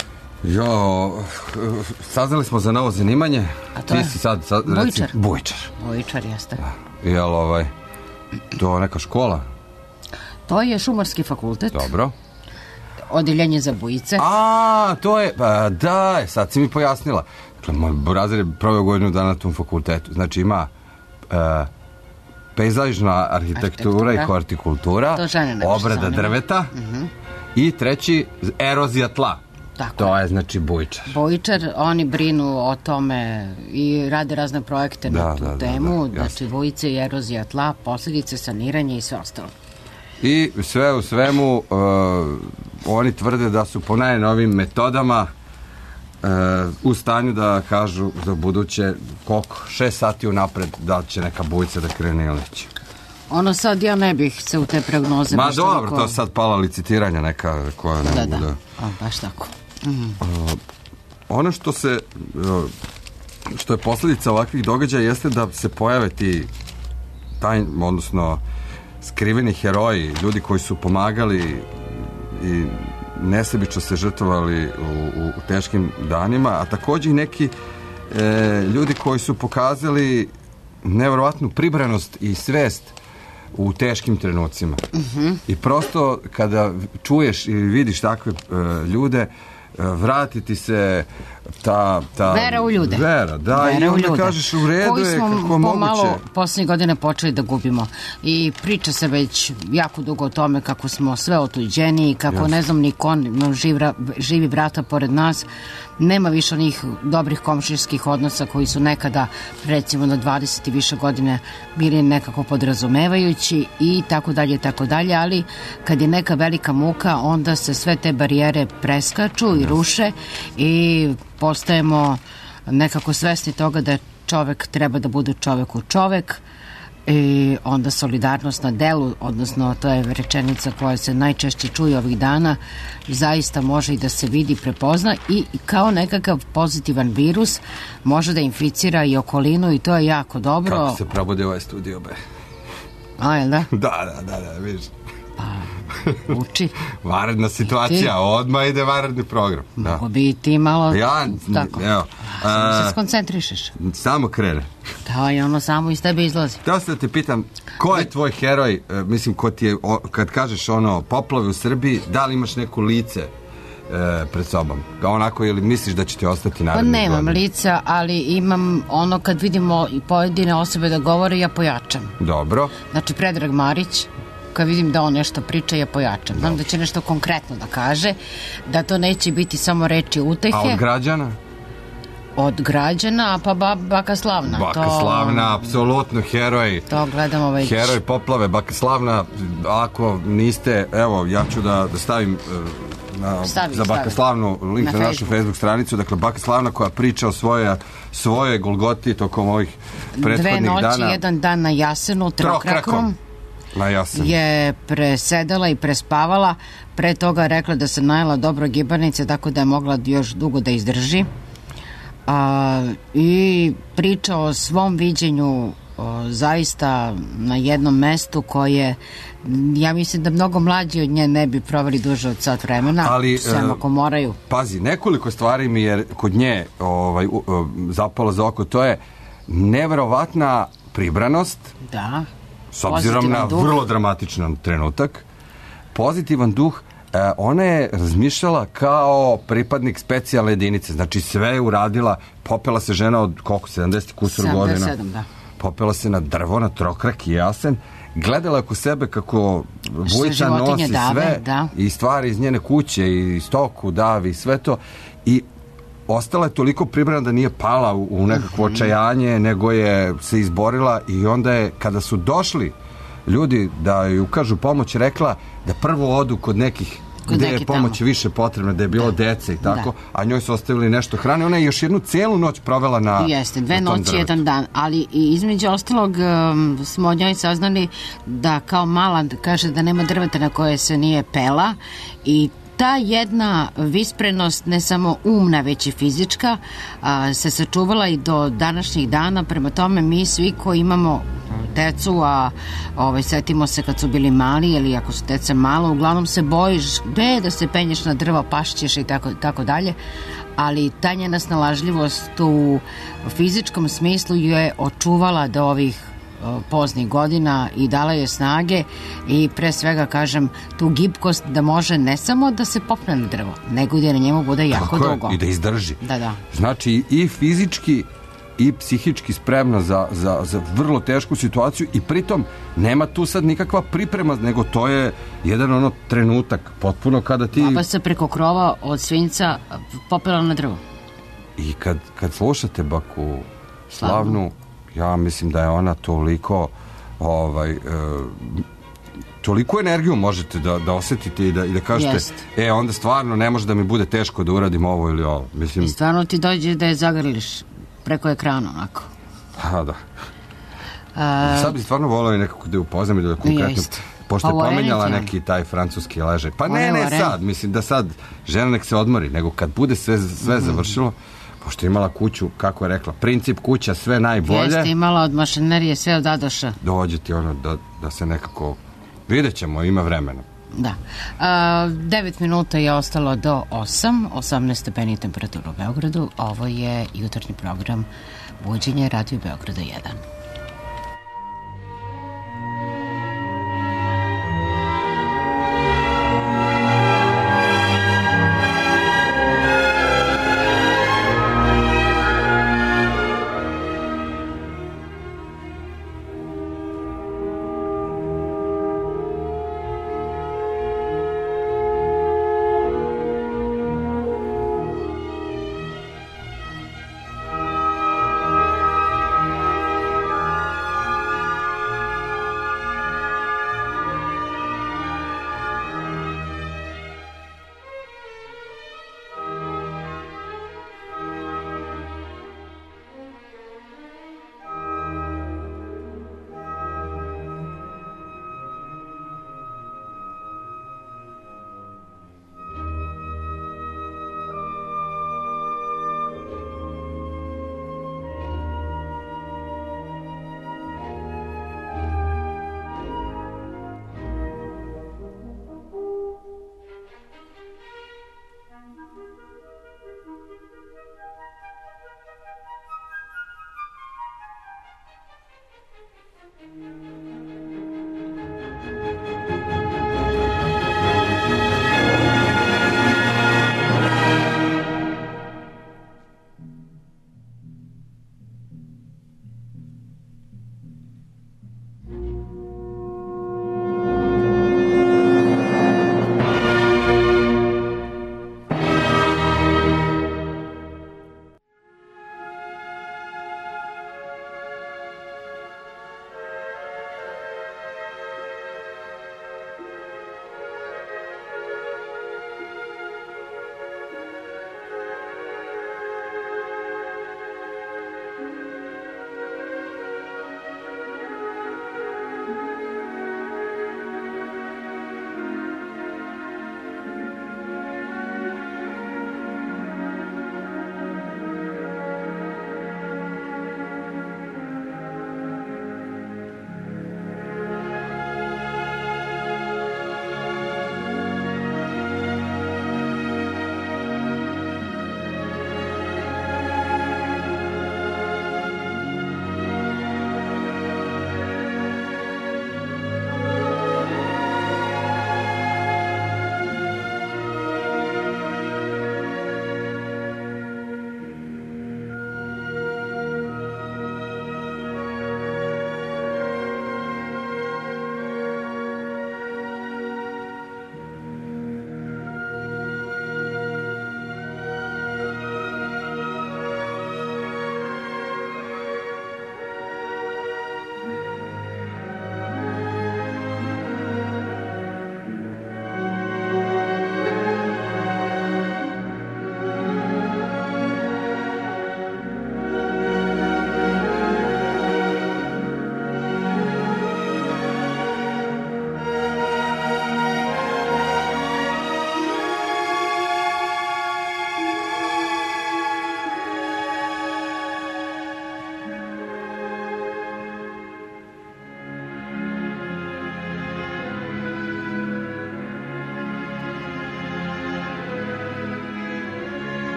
Jo, saznali smo za novo zanimanje. A to je? Ti si sad, sad Bujčar. Bujčar. Bujčar, jeste. Jel, ovaj, to neka škola? To je Šumarski fakultet. Dobro. Odeljenje za bujice. A, to je, pa, da, sad si mi pojasnila. Dakle, moj brazir je proveo godinu dana na tom fakultetu. Znači ima uh, pejzažna arhitektura, arhitektura i hortikultura, obrada drveta uh-huh. i treći, erozija tla. Tako to je, znači, Bujčar. Bujčar, oni brinu o tome i rade razne projekte da, na tu da, temu, da, da, znači bujice i erozija tla, posljedice, saniranje i sve ostalo. I sve u svemu uh, oni tvrde da su po najnovim metodama uh, u stanju da kažu za buduće koliko, šest sati unapred da će neka bujica da krene ili neće. Ono sad ja ne bih se u te prognoze... Ma dobro, to sad pala licitiranja neka koja ne da, mogu da. da... A, baš tako. Mm. Uh, ono što se uh, što je posljedica ovakvih događaja jeste da se pojave ti taj, odnosno skriveni heroji, ljudi koji su pomagali i nesebično se žrtvovali u, u, u teškim danima, a također i neki e, ljudi koji su pokazali nevjerovatnu pribranost i svest u teškim trenucima. Uh-huh. I prosto kada čuješ i vidiš takve e, ljude, vratiti se ta, ta vera u ljude. Vera, da, vera i onda kažeš u redu koji je kako moguće. Koji smo pomalo posljednje godine počeli da gubimo. I priča se već jako dugo o tome kako smo sve otuđeni, kako Jasne. ne znam niko živi, živi brata pored nas. Nema više onih dobrih komšijskih odnosa koji su nekada, recimo na dvadeset i više godine bili nekako podrazumevajući i tako dalje, tako dalje, ali kad je neka velika muka, onda se sve te barijere preskaču i ruše i postajemo nekako svesni toga da čovek treba da bude čoveku čovek i onda solidarnost na delu, odnosno to je rečenica koja se najčešće čuje ovih dana, zaista može i da se vidi, prepozna i kao nekakav pozitivan virus može da inficira i okolinu i to je jako dobro. Kako se probudi ovaj studio, be? A, jel da? Da, da, da, da, vidiš. Pa, uči. Varedna situacija, odmah ide varedni program. Da. Mogu bi ti malo... Ja, tako. Evo. Samo se skoncentrišeš. Samo krene. Da, i ono samo iz tebe izlazi. Da se te pitam, ko je tvoj heroj, mislim, ko ti je, kad kažeš ono, poplave u Srbiji, da li imaš neku lice e, pred sobom? Ga onako, ili misliš da će ti ostati narednih godina? Pa nemam godine? Lica, ali imam ono kad vidimo pojedine osobe da govore, ja pojačam. Dobro. Znači, Predrag Marić, kad vidim da on nešto priča, ja pojačam. Znam no. da će nešto konkretno da kaže, da to neće biti samo reči utehe. A od građana? Od građana, pa ba, Baka Slavna. Baka to, Slavna, apsolutno heroj. To gledam ovaj... Heroj poplave, Baka Slavna, ako niste, evo, ja ću da, da stavim na, stavi, za Baka stavi. Slavnu link na, na našu Facebook stranicu, dakle Baka Slavna koja priča o svoje, svoje Golgoti tokom ovih prethodnih dana. Dve noći, dana, jedan dan na Jasenu, trokrakom. Je presedala i prespavala, pre toga rekla da se najela dobro gibanice, tako da je mogla još dugo da izdrži. A, i priča o svom viđenju o, zaista na jednom mestu koje, ja mislim da mnogo mlađi od nje ne bi proveli duže od sat vremena, ali sem ako moraju. Pazi, nekoliko stvari mi je kod nje ovaj, uh, zapalo za oko, to je neverovatna pribranost, da, s obzirom na duh. Vrlo dramatičan trenutak, pozitivan duh. E, ona je razmišljala kao pripadnik specijalne jedinice, znači sve je uradila, popela se žena od koliko, sedamdeset kusur godina. sedamdeset sedam, da. popela se na drvo, na trokrak i jasen, gledala oko sebe kako Vujica nosi dave, sve da. I stvari iz njene kuće i stoku davi i sve to i ostala je toliko pribrana da nije pala u, u nekakvo mm-hmm. očajanje, nego je se izborila i onda je, kada su došli ljudi da ju ukažu pomoć, rekla da prvo odu kod nekih kod gde je pomoć tamo. Više potrebna, da je bilo da. Dece i tako, da. A njoj su ostavili nešto hrane. Ona je još jednu cijelu noć provela na Jeste, dve na noći, jedan dan. Ali između ostalog um, smo od njoj saznali da kao mala kaže da nema drveta na koje se nije pela i ta jedna visprenost, ne samo umna, već i fizička, a, se sačuvala i do današnjih dana. Prema tome, mi svi koji imamo decu, a ovaj, setimo se kad su bili mali ili ako su deca malo, uglavnom se bojiš gde da se penješ na drvo, pašćeš i tako, tako dalje, ali ta njena snalažljivost u fizičkom smislu je očuvala do ovih poznih godina i dala je snage i pre svega kažem tu gibkost da može ne samo da se popne na drvo, nego da na njemu bude jako tako dugo. I da izdrži. Da, da. Znači i fizički i psihički spremna za, za, za vrlo tešku situaciju i pritom nema tu sad nikakva priprema, nego to je jedan ono trenutak potpuno kada ti... Baba se preko krova od svinjca popela na drvo. I kad, kad slušate baku Slavnu, ja mislim da je ona toliko ovaj, e, toliko energiju možete da, da osetite i da, i da kažete Jest. E, onda stvarno ne može da mi bude teško da uradim ovo ili ovo. Mislim... I stvarno ti dođe da je zagrliš preko ekrana, onako. Ha, da. A... Sad bi stvarno volao i nekako da je upoznam i da konkretno... Jest. Pošto je pomenjala neki taj francuski ležaj. Pa ne, ne sad, mislim da sad žena nek se odmori, nego kad bude sve, sve mm-hmm. završilo, pošto je imala kuću, kako je rekla, princip kuća, sve najbolje. Jeste imala od mašinerije, sve od Adoša. Dođe ti ono da, da se nekako, vidjet ćemo, ima vremena. Da. A, devet minuta je ostalo do osam, osamnaest stepeni temperatura u Beogradu. Ovo je jutarnji program Buđenje Radio Beograda jedan.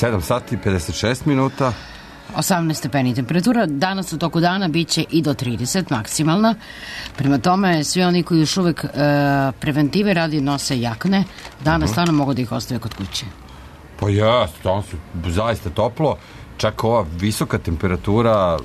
sedam sati i pedeset šest minuta. osamnaest stepeni temperatura. Danas u toku dana bit će i do trideset maksimalna. Prema tome, svi oni koji još uvek e, preventive radi nose jakne, danas uh-huh. stvarno mogu da ih ostave kod kuće. Pa ja, stvarno su zaista toplo. Čak ova visoka temperatura,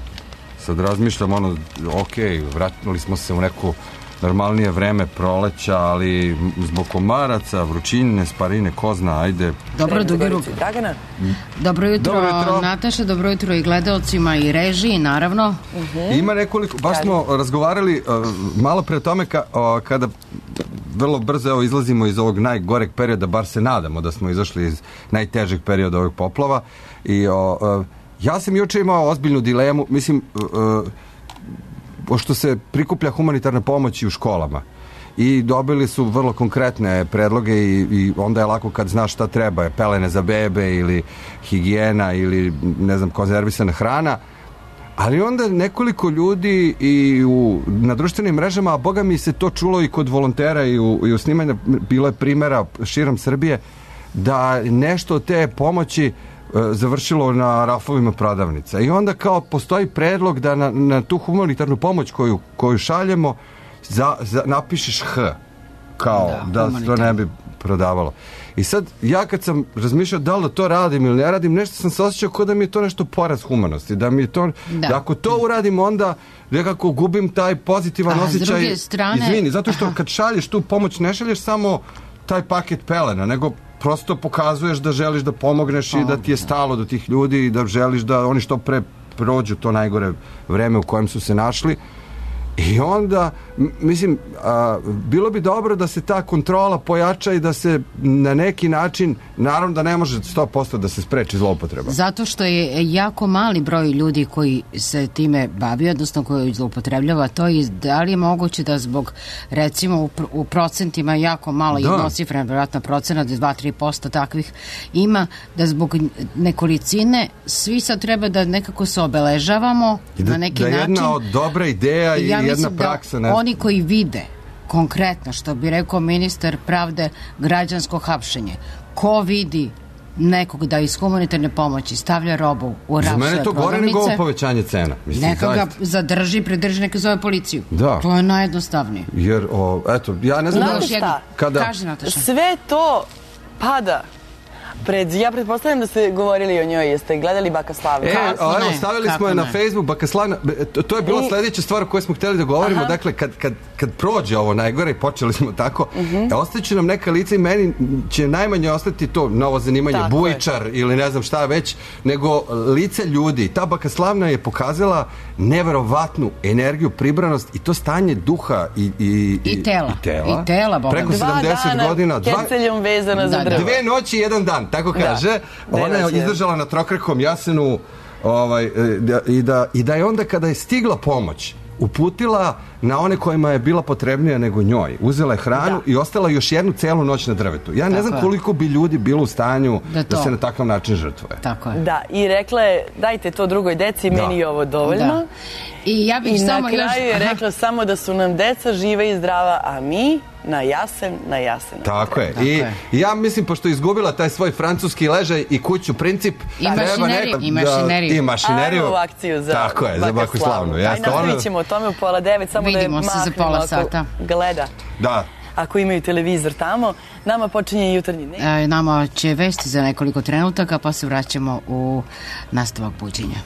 sad razmišljam ono, ok, vratili smo se u neku normalnije vreme proleća, ali zbog komaraca, vrućine, sparine, ko zna, ajde. Dobro, dugi ruk. Dragana? Dobro jutro, dobro jutro. Nataša, dobro jutro i gledaocima i režiji, naravno. Uh-huh. Ima nekoliko, baš smo razgovarali uh, malo pre o tome ka, uh, kada vrlo brzo evo, izlazimo iz ovog najgoreg perioda, bar se nadamo da smo izašli iz najtežeg perioda ovog poplava. I uh, uh, ja sam juče imao ozbiljnu dilemu, mislim, uh, pošto se prikuplja humanitarna pomoć i u školama i dobili su vrlo konkretne predloge i, i onda je lako kad znaš šta treba, pelene za bebe ili higijena ili ne znam, konzervisana hrana, ali onda nekoliko ljudi i u, na društvenim mrežama, a boga mi se to čulo i kod volontera i u, i u snimanju, bilo je primjera širom Srbije da nešto od te pomoći završilo na rafovima prodavnica. I onda kao postoji predlog da na, na tu humanitarnu pomoć koju, koju šaljemo za, za, napišeš H. Kao da, da to ne bi prodavalo. I sad, ja kad sam razmišljao da li da to radim ili ne radim, nešto sam se osjećao kao da mi je to nešto poraz humanosti. Da mi je to, da. da ako to uradim, onda nekako gubim taj pozitivan A, osjećaj. Strane... Izvini, zato što kad šalješ tu pomoć, ne šalješ samo taj paket pelena, nego prosto pokazuješ da želiš da pomogneš i da ti je stalo do tih ljudi i da želiš da oni što pre prođu to najgore vreme u kojem su se našli. I onda, mislim, a, bilo bi dobro da se ta kontrola pojača i da se na neki način, naravno da ne može sto posto da se spreči zloupotreba. Zato što je jako mali broj ljudi koji se time bavi, odnosno koji zloupotrebljava to, i da li je moguće da zbog, recimo, u, u procentima jako malo jednocifrena, vjerojatno procena da dva do tri posto takvih ima, da zbog nekolicine svi sad treba da nekako se obeležavamo da, na neki da način. Da jedna od dobra ideja i ja jedna praksa. Da oni koji vide konkretno, što bi rekao ministar pravde, građansko hapšenje, ko vidi nekog da iz humanitarne pomoći stavlja robu u raf svoje prodavnice, za mene to gore nego ovo povećanje cena. Mislim, neka ga zadrži, pridrži, neka zove policiju. Da. To je najjednostavnije. Jer, o, eto, ja ne znam da šta, kada... Kaži, Nataša. Sve to pada. Pred, ja pretpostavljam da ste govorili o njoj, jeste gledali Baka Slavna? E, a, evo, stavili smo je na Facebook, Baka Slavna, to, to je bila I... sljedeća stvar o kojoj smo htjeli da govorimo, aha. Dakle, kad, kad, kad prođe ovo najgore i počeli smo tako, uh-huh. ostaće nam neka lica i meni će najmanje ostati to novo zanimanje, tako bujičar je. Ili ne znam šta već, nego lice ljudi. Ta Baka Slavna je pokazala neverovatnu energiju, pribranost i to stanje duha i, i, i, i tela. I tela. I tela preko sedamdeset godina. Dva dana kenceljom vezana za drvo. Dve noći i jedan dan. Tako kaže, da, ona je izdržala na Trokrekom jasenu ovaj, i, da, i da je onda kada je stigla pomoć uputila na one kojima je bila potrebnija nego njoj. Uzela je hranu da. I ostala još jednu celu noć na drvetu. Ja ne tako znam je. Koliko bi ljudi bilo u stanju da, da se na takav način žrtvuje. Tako je. Da, i rekla je dajte to drugoj deci, da. Meni je ovo dovoljno. Da. I, ja bih I samo na kraju još... je rekla samo da su nam deca živa i zdrava, a mi na jasen, na jasen. Tako je. Tako I je. Ja mislim, pošto je izgubila taj svoj francuski ležaj i kuću princip, i mašineriju. I mašineriju. I mašineriju. Ajmo u akciju za tako je, za Baku Slavnu. Ja Aj, nastavit ćemo o tome u pola devet, samo vidimo da se za pola sata. Gleda. Da. Ako imaju televizor tamo, nama počinje jutarnji dnevnik. E, nama će vesti za nekoliko trenutaka, pa se vraćamo u nastavak buđenja.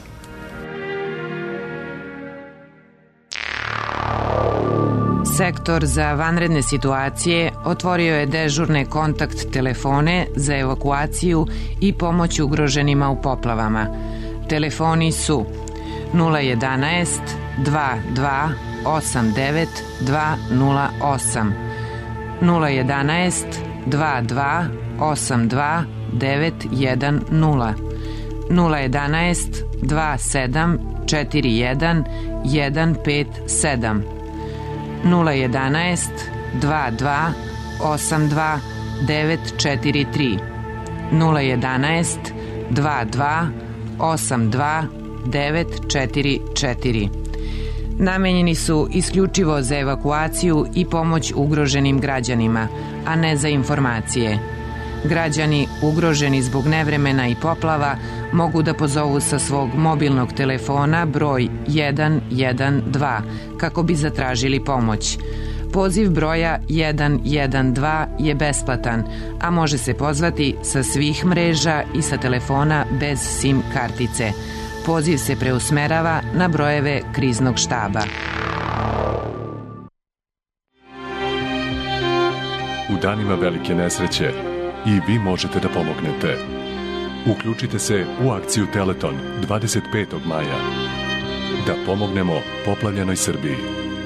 Sektor za vanredne situacije otvorio je dežurne kontakt telefone za evakuaciju i pomoć ugroženima u poplavama. Telefoni su nula jedanaest dva dva osam devet dva nula osam, nula jedanaest dva dva osam dva devet jedan nula, nula jedanaest dva sedam četiri jedan jedan pet sedam, nula jedanaest dva dva osam dva devet četiri tri, nula jedanaest dva dva osam dva devet četiri četiri. Namenjeni su isključivo za evakuaciju i pomoć ugroženim građanima, a ne za informacije. Građani ugroženi zbog nevremena i poplava mogu da pozovu sa svog mobilnog telefona broj jedan jedan dva kako bi zatražili pomoć. Poziv broja jedan jedan dva je besplatan, a može se pozvati sa svih mreža i sa telefona bez SIM kartice. Poziv se preusmerava na brojeve kriznog štaba. U danima velike nesreće i vi možete da pomognete. Uključite se u akciju Teleton dvadeset petog maja. Da pomognemo poplavljenoj Srbiji.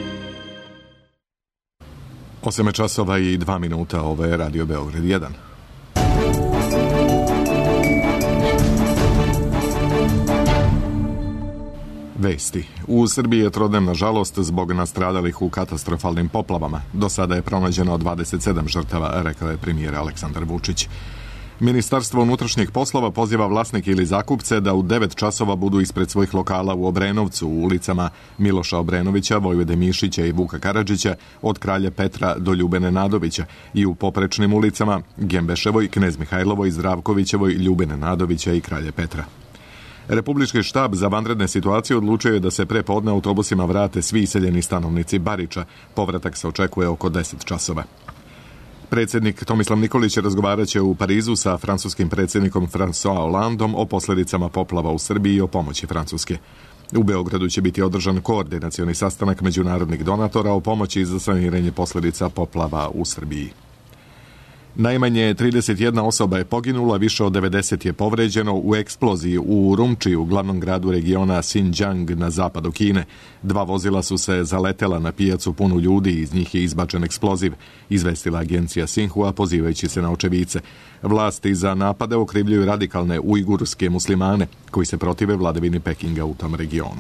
osam časova i dva minuta, ovo je Radio Beograd jedan. Vesti. U Srbiji je trodnevna žalost zbog nastradalih u katastrofalnim poplavama. Do sada je pronađeno dvadeset sedam žrtava, rekao je premijer Aleksandar Vučić. Ministarstvo unutrašnjih poslova poziva vlasnike ili zakupce da u devet časova budu ispred svojih lokala u Obrenovcu, u ulicama Miloša Obrenovića, Vojvode Mišića i Vuka Karadžića, od Kralja Petra do Ljubene Nadovića, i u poprečnim ulicama Gembeševoj, Knez Mihajlovoj, Zdravkovićevoj, Ljubene Nadovića i Kralja Petra. Republički štab za vanredne situacije odlučio je da se pre podne autobusima vrate svi iseljeni stanovnici Bariča. Povratak se očekuje oko deset časova. Predsjednik Tomislav Nikolić razgovaraće u Parizu sa francuskim predsjednikom François Hollandom o posljedicama poplava u Srbiji i o pomoći Francuske. U Beogradu će biti održan koordinacioni sastanak međunarodnih donatora o pomoći za saniranje posledica poplava u Srbiji. Najmanje trideset jedna osoba je poginula, više od devedeset je povređeno u eksploziji u Urumči, u glavnom gradu regiona Xinjiang na zapadu Kine. Dva vozila su se zaletela na pijacu punu ljudi i iz njih je izbačen eksploziv, izvestila agencija Xinhua pozivajući se na očevice. Vlasti za napade okrivljuju radikalne ujgurske muslimane koji se protive vladavini Pekinga u tom regionu.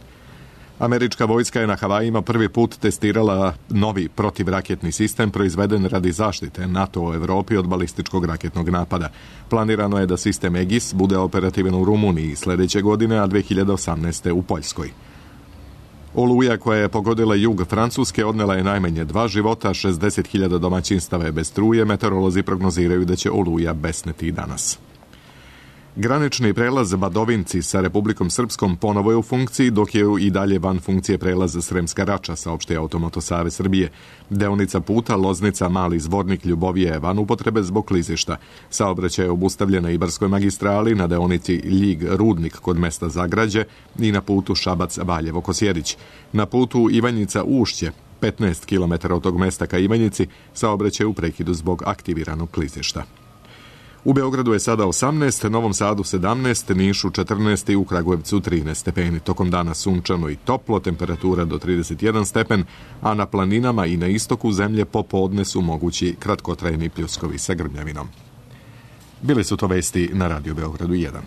Američka vojska je na Havajima prvi put testirala novi protivraketni sistem proizveden radi zaštite NATO u Evropi od balističkog raketnog napada. Planirano je da sistem Aegis bude operativan u Rumuniji sledeće godine, a dve hiljade osamnaeste. u Poljskoj. Oluja koja je pogodila jug Francuske odnela je najmanje dva života, šezdeset hiljada domaćinstava je bez struje, meteorolozi prognoziraju da će Oluja besneti i danas. Granični prelaz Badovinci sa Republikom Srpskom ponovo je u funkciji, dok je i dalje van funkcije prelaz Sremska Rača, saopštio Automoto Savez Srbije. Deonica puta Loznica Mali Zvornik Ljubovija je van upotrebe zbog klizišta. Saobraćaj je obustavljen na Ibarskoj magistrali, na deonici Ljig Rudnik kod mesta Zagrađe i na putu Šabac Valjevo Kosjerić. Na putu Ivanjica Ušće, petnaest kilometara od tog mesta ka Ivanjici, saobraćaj u prekidu zbog aktiviranog klizišta. U Beogradu je sada osamnaest, Novom Sadu sedamnaest, Nišu četrnaest i u Kragujevcu trinaest stepeni. Tokom dana sunčano i toplo, temperatura do trideset jedan stepen, a na planinama i na istoku zemlje popodne su mogući kratkotrajni pljuskovi sa grmljavinom. Bili su to vesti na Radio Beogradu jedan.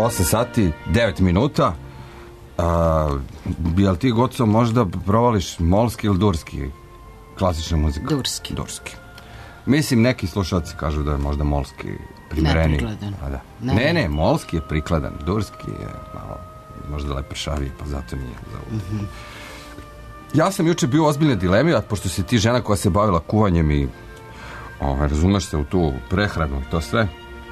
osam sati, devet minuta. A, jel ti, Goco, možda provališ molski ili durski klasična muzika? Durski. Durski. Mislim, neki slušalci kažu da je možda molski primereniji. Neprikladan. A da. Ne, ne, ne, molski je prikladan. Durski je malo, možda lepršaviji, pa zato nije za uvijek. Mm-hmm. Ja sam juče bio u ozbiljne dileme, a pošto si ti žena koja se bavila kuvanjem i o, razumeš se u tu prehranu i to sve,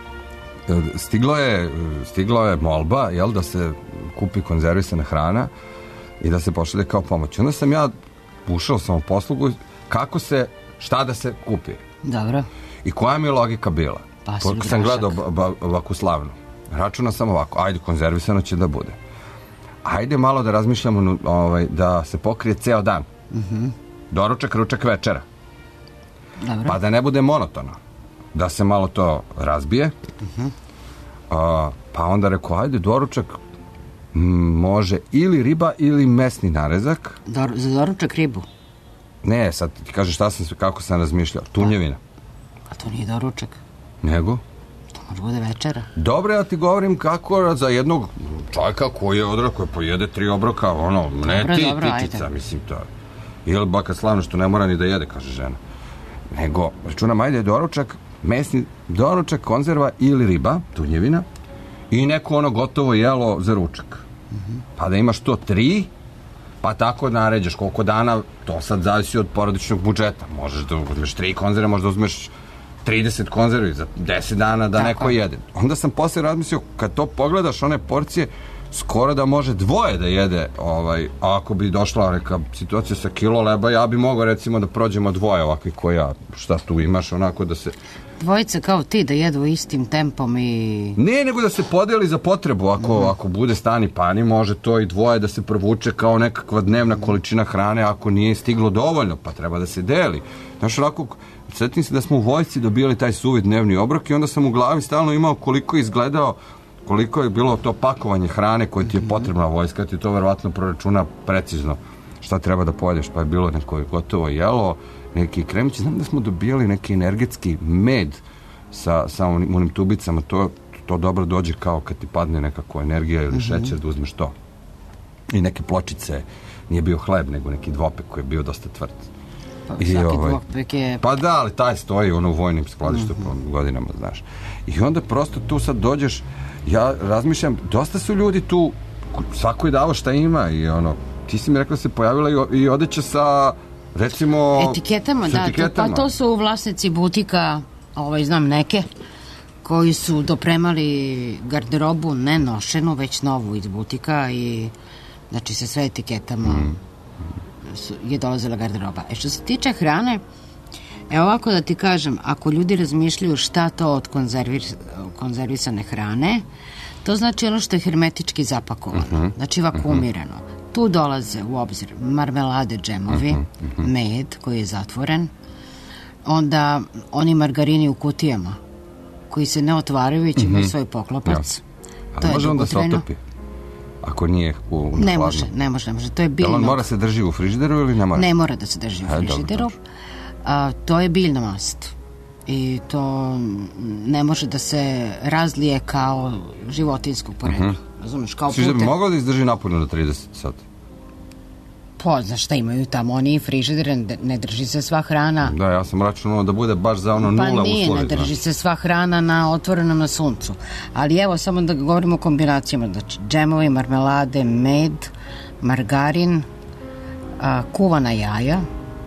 stiglo je, stiglo je molba, jel, da se kupi konzervisana hrana i da se pošalje kao pomoć. Onda sam ja ušao sam u poslugu kako se, šta da se kupi. Dobro. I koja mi je logika bila? Pasulj, sam gledao ba, ba, ovako slavno. Računa sam ovako, ajde, konzervisano će da bude. Ajde malo da razmišljamo ovaj, da se pokrije ceo dan. Mm-hmm. Doručak, ručak, večera. Dobro. Pa da ne bude monotono. Da se malo to razbije. Uh-huh. A, pa onda rekao, ajde, doručak m, može ili riba ili mesni narezak. Dor, za doručak ribu? Ne, sad ti kažeš šta sam, kako sam razmišljao. Tunjevina. A to nije doručak. Nego? To može bude večera. Dobro, ja ti govorim kako za jednog čovjeka koji je odrak, koji pojede tri obroka, ono, ne dobro, ti, dobro, pitica, ajde. mislim to. Ili baka slavno što ne mora ni da jede, kaže žena. Nego, računam, ajde, doručak, mesni doručak, konzerva ili riba, tunjevina, i neko ono gotovo jelo za ručak. Mm-hmm. Pa da imaš to tri, pa tako naređaš koliko dana, to sad zavisi od porodičnog budžeta. Možeš da uzmeš tri konzerve, možda uzmeš trideset konzervi za deset dana da tako neko jede. Onda sam posle razmislio, kad to pogledaš, one porcije, skoro da može dvoje da jede, ovaj, a ako bi došla neka situacija sa kilo leba, ja bi mogao recimo da prođemo dvoje ovakvi koji ja, šta tu imaš, onako da se... Dvojice kao ti da jedu istim tempom i... Ne, nego da se podeli za potrebu, ako, mm-hmm. ako bude stani pani, može to i dvoje da se provuče kao nekakva dnevna količina hrane, ako nije stiglo dovoljno, pa treba da se deli. Znaš, onako, sjetim se da smo u vojsci dobili taj suvi dnevni obrok i onda sam u glavi stalno imao koliko je izgledao, koliko je bilo to pakovanje hrane koje ti je potrebna vojska, ti to verovatno proračuna precizno šta treba da pojedeš, pa je bilo neko gotovo jelo, neki kremići, znam da smo dobijali neki energetski med sa, sa onim, onim tubicama, to, to dobro dođe kao kad ti padne nekako energija ili mm-hmm. šećer da uzmeš to. I neke pločice, nije bio hleb, nego neki dvopek koji je bio dosta tvrd. Pa, I svaki ovaj, dvopek je... Pa da, ali taj stoji ono u vojnim skladištu mm-hmm. po godinama, znaš. I onda prosto tu sad dođeš, ja razmišljam, dosta su ljudi tu, svako je davo šta ima i ono, ti si mi rekla da se pojavila i, i odeća sa, recimo... Etiketama, sa da, etiketama. To, pa to su vlasnici butika, ovaj, znam neke, koji su dopremali garderobu ne nošenu, već novu iz butika i, znači, sa sve etiketama mm. su, je dolazila garderoba. E što se tiče hrane, evo ovako da ti kažem, ako ljudi razmišljaju šta to od konzervis, konzervisane hrane, to znači ono što je hermetički zapakovano, uh-huh. znači vakuumirano. Uh-huh. Tu dolaze u obzir marmelade, džemovi, uh-huh. Uh-huh. med koji je zatvoren, onda oni margarini u kutijama koji se ne otvaraju, već uh-huh. imaju svoj poklopac. Ja. To može onda se otopi? Ako nije u, u ne može, ne može, ne može. To je biljno. Da on mora se drži u frižideru ili ne mora? Ne mora da se drži u frižideru. A, to je biljna mast i to ne može da se razlije kao životinskog porekla. Uh-huh. Razumeš, kao putem. Sviš da bi mogao da izdrži napuno do trideset sati? Pa, znaš šta imaju tamo, oni frižidere, ne drži se sva hrana. Da, ja sam računao da bude baš za ono nula uslove. Pa nije, uslovi, ne drži se sva hrana na otvorenom na suncu. Ali evo, samo da govorimo o kombinacijama. Znači, džemovi, marmelade, med, margarin, a, kuvana jaja.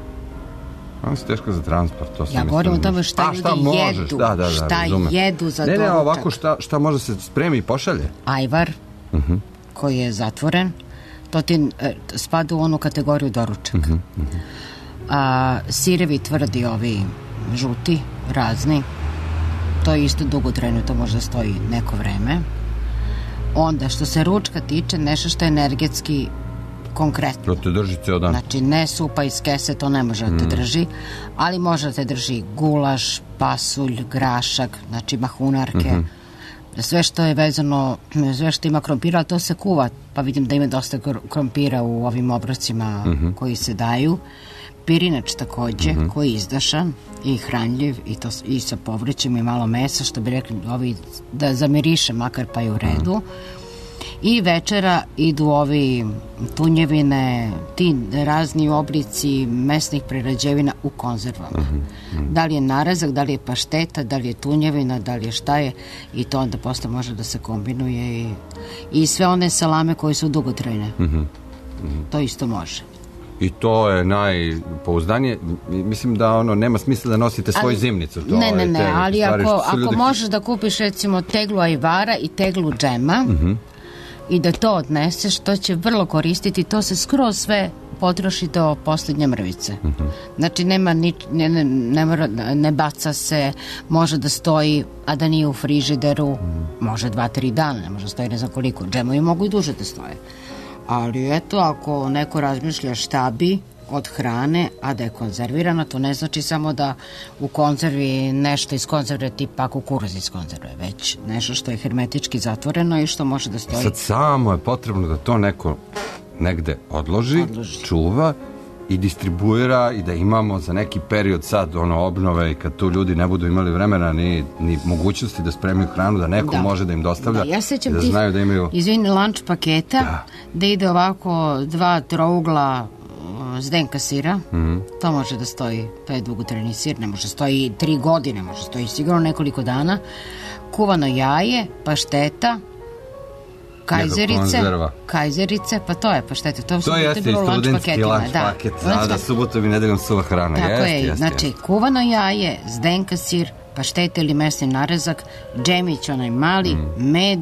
Ono se teško za transport. To ja govorim o tome šta, šta ljudi možeš? jedu. Da, da, da, šta razumem. jedu za ne, doručak. Ne, ne, ovako šta, šta može se spremi i pošalje? Ajvar, uh-huh. koji je zatvoren, to ti e, spada u onu kategoriju doručaka. Uh-huh. Uh-huh. A, sirevi tvrdi, ovi žuti, razni, to je isto dugotrajno, to možda stoji neko vreme. Onda, što se ručka tiče, nešto što je energetski konkretno. To te drži ceo dan. Znači, ne supa iz kese, to ne može da te drži, ali može da te drži gulaš, pasulj, grašak, znači mahunarke, mm-hmm. sve što je vezano, sve što ima krompira, to se kuva, pa vidim da ima dosta krompira u ovim obrocima mm-hmm. koji se daju. pirinač takođe, mm-hmm. koji je izdašan i hranljiv i, to, i sa povrćem i malo mesa, što bi rekli ovi, da zamiriše makar pa je u redu. Mm-hmm. I večera idu ovi tunjevine, ti razni oblici mesnih prerađevina u konzervama. Mm-hmm. Da li je narezak, da li je pašteta, da li je tunjevina, da li je šta je, i to onda posle može da se kombinuje i, i sve one salame koje su dugotrajne. Mm-hmm. Mm-hmm. To isto može. I to je najpouzdanije. Mislim da ono nema smisla da nosite svoju ali, zimnicu. To ne, ne, ne, te, ali stvari, ako, ako ljudi... možeš da kupiš recimo teglu ajvara i teglu džema, mm-hmm. i da to odneseš, to će vrlo koristiti, to se skroz sve potroši do poslednje mrvice. Mm-hmm. Znači nema ni, ne, ne, ne, ne baca se, može da stoji, a da nije u frižideru, mm-hmm. može dva, tri dana, ne može da stoji ne znam koliko, džemovi mogu i duže da stoje. Ali eto, ako neko razmišlja šta bi od hrane, a da je konzervirana, to ne znači samo da u konzervi nešto iz konzerve tipa kukuruz iz konzerve, već nešto što je hermetički zatvoreno i što može da stoji. Sad samo je potrebno da to neko negde odloži, odloži. čuva i distribuira i da imamo za neki period sad ono obnove i kad tu ljudi ne budu imali vremena ni, ni mogućnosti da spremaju hranu, da neko da. može da im dostavlja, da, ja sećam da ti, znaju da imaju... Izvini, lunch paketa, da. da ide ovako dva trougla zdenka sira, mm-hmm. to može da stoji, to je dugotrajni sir, ne može stoji tri godine, može stoji sigurno nekoliko dana, kuvano jaje, pašteta, kajzerice, kajzerice, pa to je pašteta, to, to jeste i studentski lunch da. paket, da, da subotom i nedeljom suva hrana. Tako jest, je, jest, znači jest. kuvano jaje, zdenka sir, pašteta ili mesni narezak, džemić onaj mali, mm. med,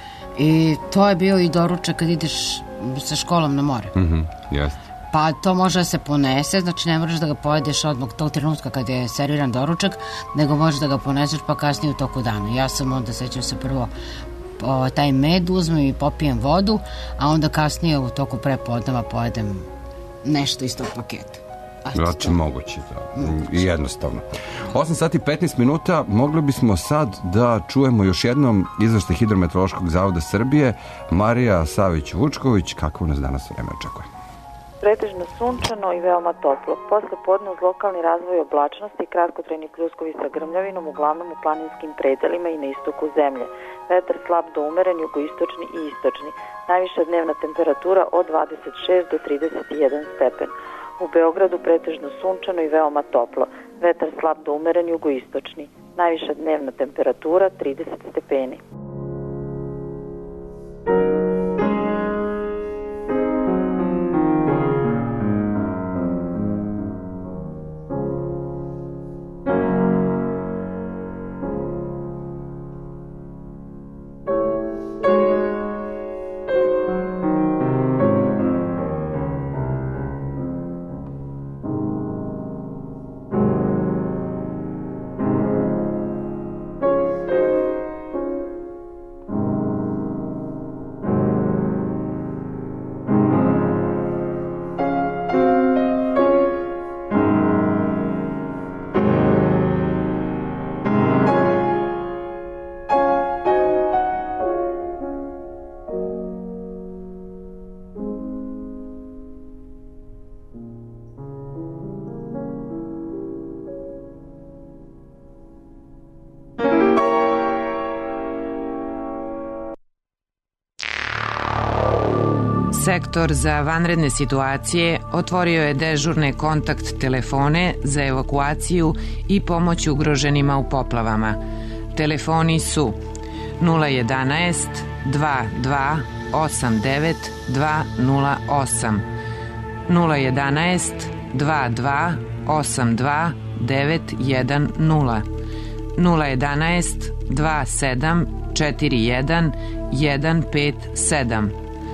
i to je bio i doručak kad ideš sa školom na more. Mhm, jeste. Pa to može da se ponese, znači ne moraš da ga pojedeš odmah tog trenutka kad je serviran doručak, nego možeš da ga poneseš pa kasnije u toku dana. Ja sam onda, sećam se prvo, o, taj med uzmem i popijem vodu, a onda kasnije u toku prepodneva pojedem nešto iz tog paketa. Znači moguće to. Moguće. I jednostavno. osam sati i petnaest minuta, mogli bismo sad da čujemo još jednom izveštaj Hidrometeorološkog zavoda Srbije. Marija Savić-Vučković, kako nas danas vreme očekuje? Pretežno sunčano i veoma toplo. Posle podne uz lokalni razvoj oblačnosti i kratkotrajni pljuskovi sa grmljavinom, uglavnom u planinskim predelima i na istoku zemlje. Vetar slab do umeren, jugoistočni i istočni. Najviša dnevna temperatura od dvadeset šest do trideset jedan stepen. U Beogradu pretežno sunčano i veoma toplo. Vetar slab do umeren, jugoistočni. Najviša dnevna temperatura trideset stepeni. Sektor za vanredne situacije otvorio je dežurne kontakt telefone za evakuaciju i pomoć ugroženima u poplavama. Telefoni su nula jedanaest dva dva osam devet dva nula osam, nula jedanaest dva dva osam dva devet jedan nula, nula jedanaest dva sedam četiri jedan jedan pet sedam,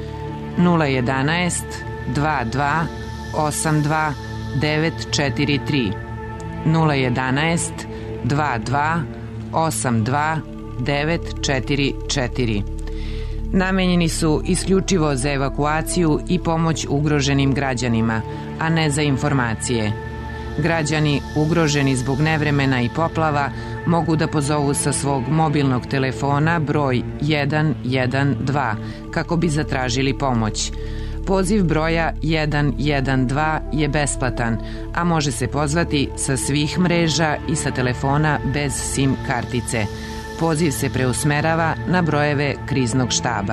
nula jedanaest dva dva osam dva devet četiri tri, nula jedanaest dva dva osam dva devet četiri četiri. Namenjeni su isključivo za evakuaciju i pomoć ugroženim građanima, a ne za informacije. Građani ugroženi zbog nevremena i poplava mogu da pozovu sa svog mobilnog telefona broj jedan jedan dva kako bi zatražili pomoć. Poziv broja jedan jedan dva je besplatan, a može se pozvati sa svih mreža i sa telefona bez SIM kartice. Poziv se preusmerava na brojeve kriznog štaba.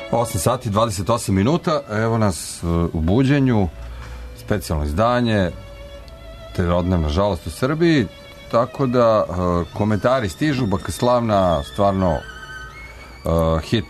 osam sati dvadeset osam minuta, evo nas u buđenju, specijalno izdanje, terodnem, nažalost, u Srbiji, tako da uh, komentari stižu, Baka Slavna stvarno uh, hit,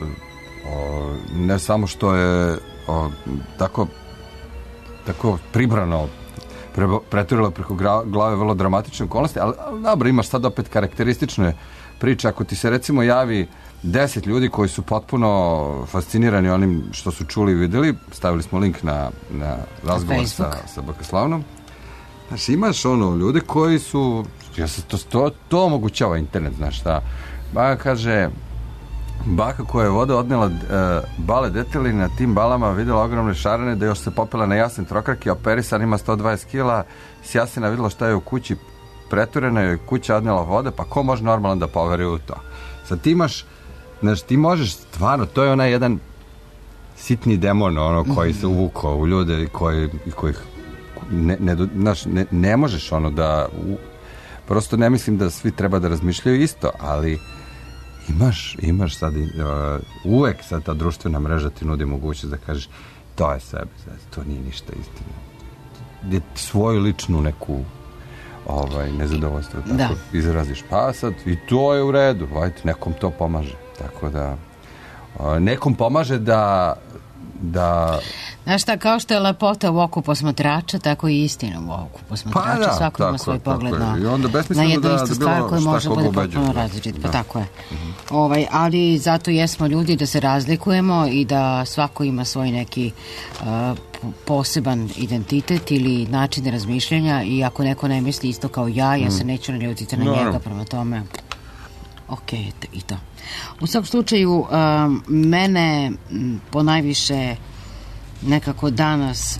uh, ne samo što je uh, tako tako pribrano pre, preturilo preko glave vrlo dramatične okolnosti, ali, ali dobro, imaš sad opet karakteristične priče, ako ti se recimo javi deset ljudi koji su potpuno fascinirani onim što su čuli i videli, stavili smo link na, na razgovor sa, sa Baka Slavnom. Znaš, imaš ono, ljude koji su, ja se to, to, to omogućava internet, znaš šta. Baka kaže, baka koja je voda odnela uh, bale deteli, na tim balama videla ogromne šarene, da još se popela na jasen trokrak i operisan, ima sto dvadeset kila, s jasena videla šta je u kući preturena, je kuća odnela vode, pa ko može normalno da poveri u to? Sad ti imaš, znaš, ti možeš stvarno, to je onaj jedan sitni demon, ono, koji se uvukao u ljude i koji, i kojih ne, ne, znaš, ne, ne možeš ono da u, prosto ne mislim da svi treba da razmišljaju isto, ali imaš, imaš sad uh, uvek sad ta društvena mreža ti nudi mogućnost da kažeš to je sebe, to nije ništa istina, gdje svoju ličnu neku ovaj, nezadovoljstvo tako da izraziš, pa sad i to je u redu, ajde, nekom to pomaže, tako da uh, nekom pomaže da da... Znaš šta, kao što je lepota u oku posmatrača, tako i istina u oku posmatrača. Pa da, svako ima svoj pogled na, na jednu da, istu da stvar koja može bude potpuno različit. Pa tako je. Mm-hmm. Ovaj, ali zato jesmo ljudi da se razlikujemo i da svako ima svoj neki uh, poseban identitet ili način razmišljanja i ako neko ne misli isto kao ja, ja mm. se neću naljutiti na no, njega, prema tome ok, i to. U svakom slučaju, um, mene ponajviše nekako danas,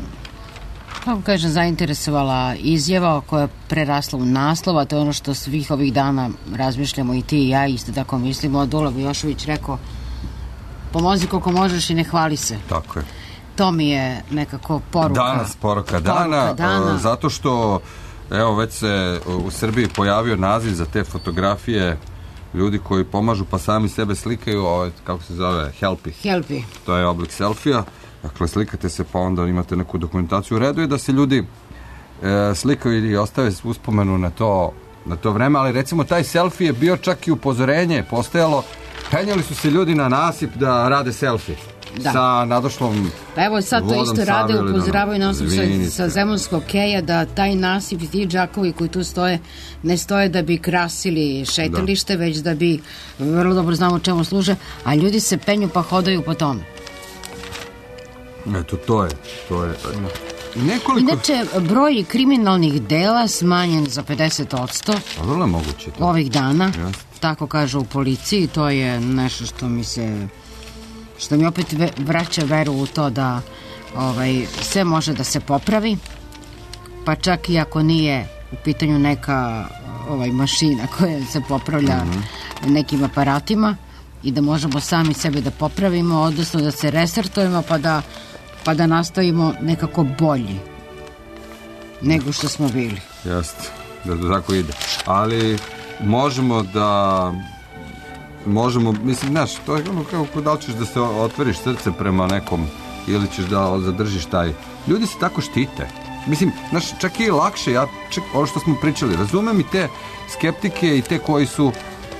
kako kažem, zainteresovala izjava koja je prerasla u naslov, a to je ono što svih ovih dana razmišljamo i ti i ja, isto tako mislimo. Dula Vojošević rekao, pomozi koliko možeš i ne hvali se. Tako je. To mi je nekako poruka. Danas poruka dana, poruka dana. zato što evo već se u Srbiji pojavio naziv za te fotografije ljudi koji pomažu pa sami sebe slikaju, ovaj, kako se zove, helpi. Helpi. To je oblik selfija. Dakle, slikate se pa onda imate neku dokumentaciju. U redu je da se ljudi e, slikaju i ostave uspomenu na to, na to vreme, ali recimo taj selfie je bio čak i upozorenje, postojalo, penjali su se ljudi na nasip da rade selfie. Da. Sa nadošlom pa evo sad to isto rade, upozoravaju na osnovu sa, sa Zemunskog keja da taj nasip i ti džakovi koji tu stoje ne stoje da bi krasili šetalište, da. već da bi, vrlo dobro znamo čemu služe, a ljudi se penju pa hodaju po tome. Eto, to je, to je. Nekoliko... Inače, broj kriminalnih dela smanjen za pedeset posto. A vrlo je moguće to. Ovih dana, Just. tako kažu u policiji, to je nešto što mi se, što mi opet vraća veru u to da ovaj, sve može da se popravi, pa čak i ako nije u pitanju neka ovaj, mašina koja se popravlja mm-hmm. nekim aparatima i da možemo sami sebe da popravimo, odnosno da se restartujemo pa da pa da nastavimo nekako bolji nego što smo bili. Jeste, da to tako ide. Ali možemo da možemo, mislim, znaš, to je ono kako da li ćeš da se otvoriš srce prema nekom ili ćeš da zadržiš taj. Ljudi se tako štite. Mislim, znaš, čak i lakše, ja, čak, ono što smo pričali, razumem i te skeptike i te koji su uh,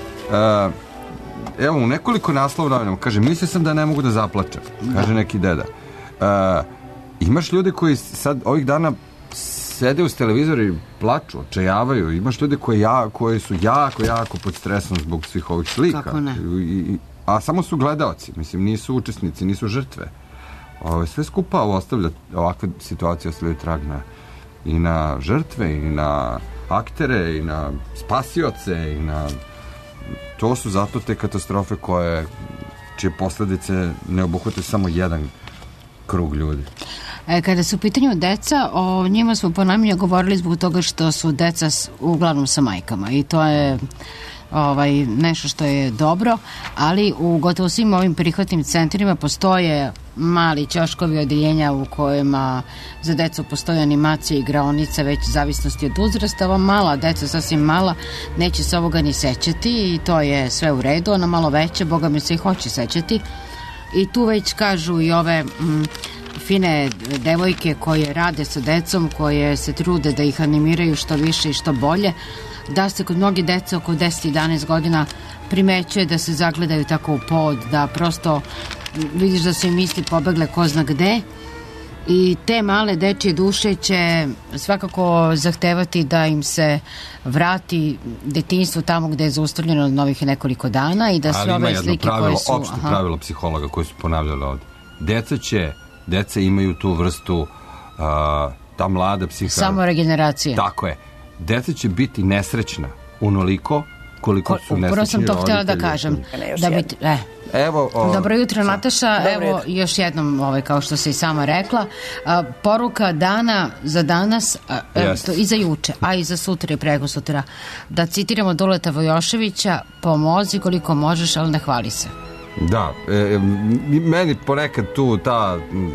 evo, u nekoliko naslova kaže, mislio sam da ne mogu da zaplačem, kaže da. neki deda. Uh, imaš ljude koji sad ovih dana sede uz televizor i plaču, očajavaju. Imaš ljude koji, ja, koji su jako, jako pod stresom zbog svih ovih slika. Kako ne? I, i, a samo su gledaoci, mislim, nisu učesnici, nisu žrtve. Ove, sve skupa ostavlja, ovakve situacije ostavljaju trag na, i na žrtve, i na aktere, i na spasioce, i na... To su zato te katastrofe koje, čije posledice ne obuhvataju samo jedan krug ljudi. E, kada su u pitanju deca, o njima smo ponajmanje govorili zbog toga što su deca s, uglavnom sa majkama i to je ovaj, nešto što je dobro, ali u gotovo svim ovim prihvatnim centrima postoje mali ćoškovi odeljenja u kojima za decu postoje animacije i igraonice već u zavisnosti od uzrasta. Ova mala deca, sasvim mala, neće se ovoga ni sećati i to je sve u redu. Ona malo veća, boga mi se i hoće sećati, I tu već kažu i ove mm, fine devojke koje rade sa decom, koje se trude da ih animiraju što više i što bolje, da se kod mnogi dece oko deset do jedanaest godina primećuje da se zagledaju tako u pod, da prosto vidiš da su im misli pobegle ko zna gde. I te male dečije duše će svakako zahtevati da im se vrati detinjstvo tamo gde je zaustavljeno od novih nekoliko dana i da sve ove slike pravilo, koje su... opšte aha. pravilo psihologa koji su ponavljali ovde. Deca će, deca imaju tu vrstu, uh, ta mlada psiha... Samo regeneracija. Tako je. Deca će biti nesrećna unoliko koliko su nesrećni roditelji. Upravo sam to htjela da kažem. Da bi, eh. Evo, o, Dobro jutro, Nataša. Dobro Evo, jutro. još jednom, ovaj, kao što se i sama rekla, a, poruka dana za danas, a, Yes. to, i za juče, a i za sutra i preko sutra. Da citiramo Duleta Vojoševića, pomozi koliko možeš, ali ne hvali se. Da, e, meni ponekad tu ta,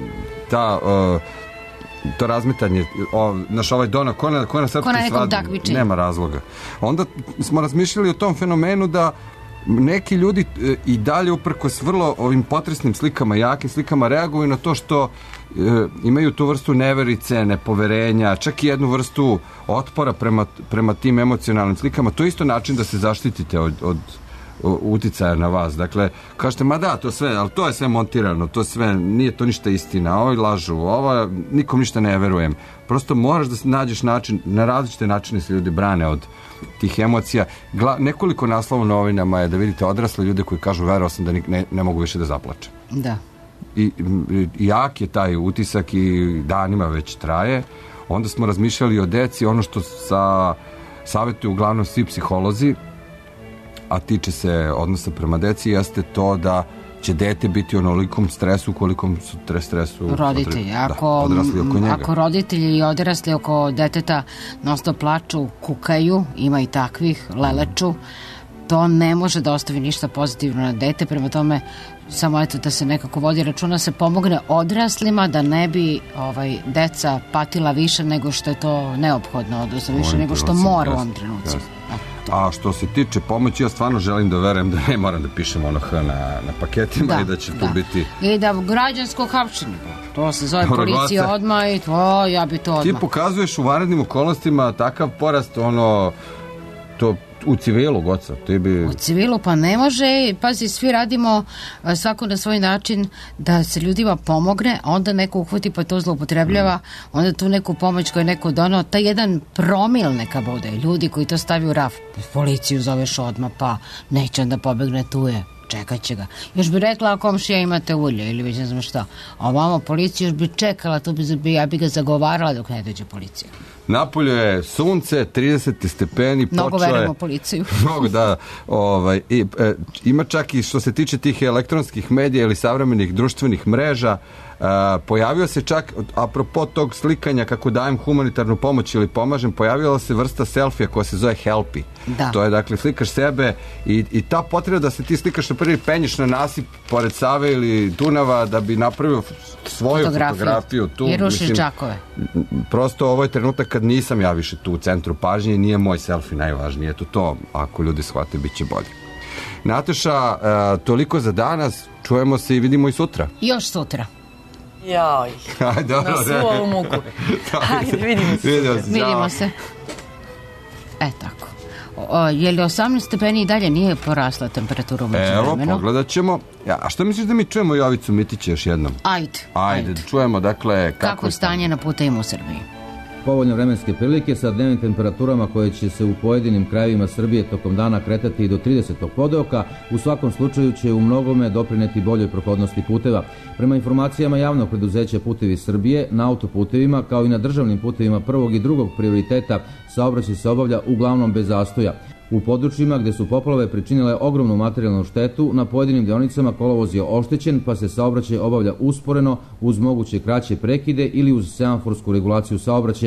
ta uh, to razmetanje, o, naš ovaj Dona, ko na, ko na srpskoj svadbi, nema razloga. Onda smo razmišljali o tom fenomenu da neki ljudi e, i dalje uprkos vrlo ovim potresnim slikama, jakim slikama reaguju na to što e, imaju tu vrstu neverice, nepoverenja, čak i jednu vrstu otpora prema, prema tim emocionalnim slikama. To je isto način da se zaštitite od, od uticaja na vas. Dakle, kažete, ma da, to sve, ali to je sve montirano, to sve, nije to ništa istina, ovo lažu, ovo, nikom ništa ne verujem. Prosto moraš da nađeš način, na različite načine se ljudi brane od tih emocija. Gla, nekoliko naslova u novinama je da vidite odrasle ljude koji kažu, verovao sam da ne, ne mogu više da zaplačem. Da. I, i jak je taj utisak i danima već traje. Onda smo razmišljali o deci, ono što sa savjetuju uglavnom svi psiholozi, a tiče se odnosa prema deci, jeste to da će dete biti u onolikom stresu kolikom su tre stresu roditelji. Ako, da, odrasli oko njega. Ako roditelji i odrasli oko deteta nosto plaču, kukaju, ima i takvih, leleču, to ne može da ostavi ništa pozitivno na dete, prema tome samo eto da se nekako vodi računa, se pomogne odraslima da ne bi ovaj, deca patila više nego što je to neophodno, odnosno više nego što mora u ovom trenutku. A što se tiče pomoći, ja stvarno želim da verujem da ne moram da pišem ono H na, na paketima da, i da će da. tu biti... I da građansko hapšenje, to se zove policija odmah i to, ja bi to odmah. Ti pokazuješ u vanrednim okolnostima takav porast, ono, to u civilu, goca, ti bi... U civilu, pa ne može, pazi, svi radimo svako na svoj način da se ljudima pomogne, onda neko uhvati pa to zloupotrebljava, onda tu neku pomoć koju je neko donao, taj jedan promil neka bude, ljudi koji to stavi u raf, policiju zoveš odmah, pa neće da pobegne, tu je, čekat će ga. Još bi rekla, a komšija imate ulje ili već ne znam šta, a ovamo policiju još bi čekala, tu bi, ja bi ga zagovarala dok ne dođe policija. Napolju je sunce, trideset stepeni, mnogo počeo je... verujemo policiju. Mnogo, da. Ovaj, i, e, ima čak i što se tiče tih elektronskih medija ili savremenih društvenih mreža, a, pojavio se čak, apropo tog slikanja kako dajem humanitarnu pomoć ili pomažem, pojavila se vrsta selfija koja se zove Helpi. Da. To je, dakle, slikaš sebe i, i ta potreba da se ti slikaš na prvi penješ na nasip pored Save ili Dunava da bi napravio svoju fotografiju, fotografiju tu. I rušiš džakove. Prosto ovo je trenutak kad nisam ja više tu u centru pažnje i nije moj selfie najvažnije. Eto to, ako ljudi shvate, bit će bolje. Nataša, uh, toliko za danas. Čujemo se i vidimo i sutra. Još sutra. Joj, Aj, dobro, na svu ovu muku. Hajde, vidimo se. Vidimo se. Vidimo se. E, tako. O, je li osamnaest stepeni i dalje nije porasla temperatura u međuvremenu? Evo, pogledat ćemo. Ja, a što misliš da mi čujemo Jovicu Mitića još jednom? Ajde. Ajde, ajde. Čujemo, dakle, kako, kako je stanje na putevima u Srbiji. Povoljne vremenske prilike sa dnevnim temperaturama koje će se u pojedinim krajevima Srbije tokom dana kretati i do tridesetog podeoka, u svakom slučaju će u mnogome doprineti boljoj prohodnosti puteva. Prema informacijama javnog preduzeća Putevi Srbije, na autoputevima kao i na državnim putevima prvog i drugog prioriteta saobraćaj se obavlja uglavnom bez zastoja. U područjima gde su poplave pričinile ogromnu materijalnu štetu, na pojedinim deonicama kolovoz je oštećen, pa se saobraćaj obavlja usporeno uz moguće kraće prekide ili uz semaforsku regulaciju saobraćaja.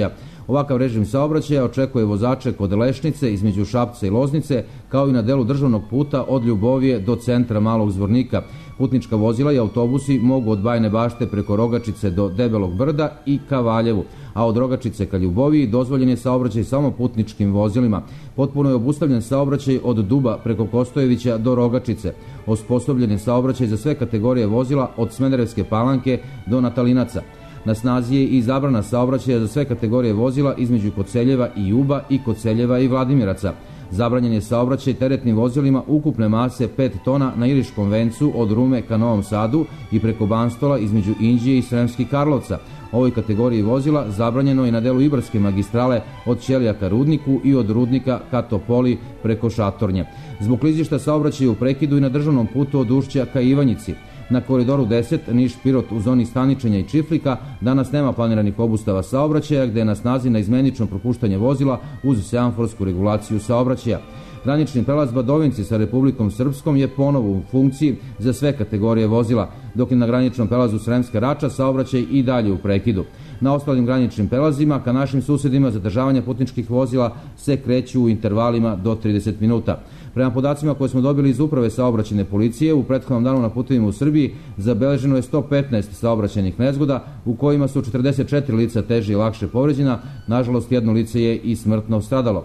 Ovakav režim saobraćaja očekuje vozače kod Lešnice između Šapca i Loznice, kao i na delu državnog puta od Ljubovije do centra Malog Zvornika. Putnička vozila i autobusi mogu od Bajne Bašte preko Rogačice do Debelog Brda i ka Valjevu, a od Rogačice ka Ljuboviji dozvoljen je saobraćaj samo putničkim vozilima. Potpuno je obustavljen saobraćaj od Duba preko Kostojevića do Rogačice. Osposobljen je saobraćaj za sve kategorije vozila od Smederevske Palanke do Natalinaca. Na snazi je i zabrana saobraćaja za sve kategorije vozila između Koceljeva i Juba i Koceljeva i Vladimiraca. Zabranjen je saobraćaj teretnim vozilima ukupne mase pet tona na Iriškom vencu od Rume ka Novom Sadu i preko Banstola između Inđije i Sremskih Karlovca. Ovoj kategoriji vozila zabranjeno je na delu Ibarske magistrale od Ćelija ka Rudniku i od Rudnika ka Topoli preko Šatornje. Zbog klizišta saobraćaja u prekidu i na državnom putu od Ušća ka Ivanjici. Na koridoru deset Niš-Pirot u zoni Staničenja i Čiflika danas nema planiranih obustava saobraćaja, gde je na snazi naizmenično propuštanje vozila uz semaforsku regulaciju saobraćaja. Granični prelaz Badovinci sa Republikom Srpskom je ponovo u funkciji za sve kategorije vozila, dok je na graničnom prelazu Sremska Rača saobraćaj i dalje u prekidu. Na ostalim graničnim prelazima ka našim susedima zadržavanja putničkih vozila se kreću u intervalima do trideset minuta. Prema podacima koje smo dobili iz Uprave saobraćajne policije, u prethodnom danu na putevima u Srbiji zabeleženo je sto petnaest saobraćajnih nezgoda, u kojima su četrdeset četiri lica teže i lakše povređena, nažalost jedno lice je i smrtno stradalo.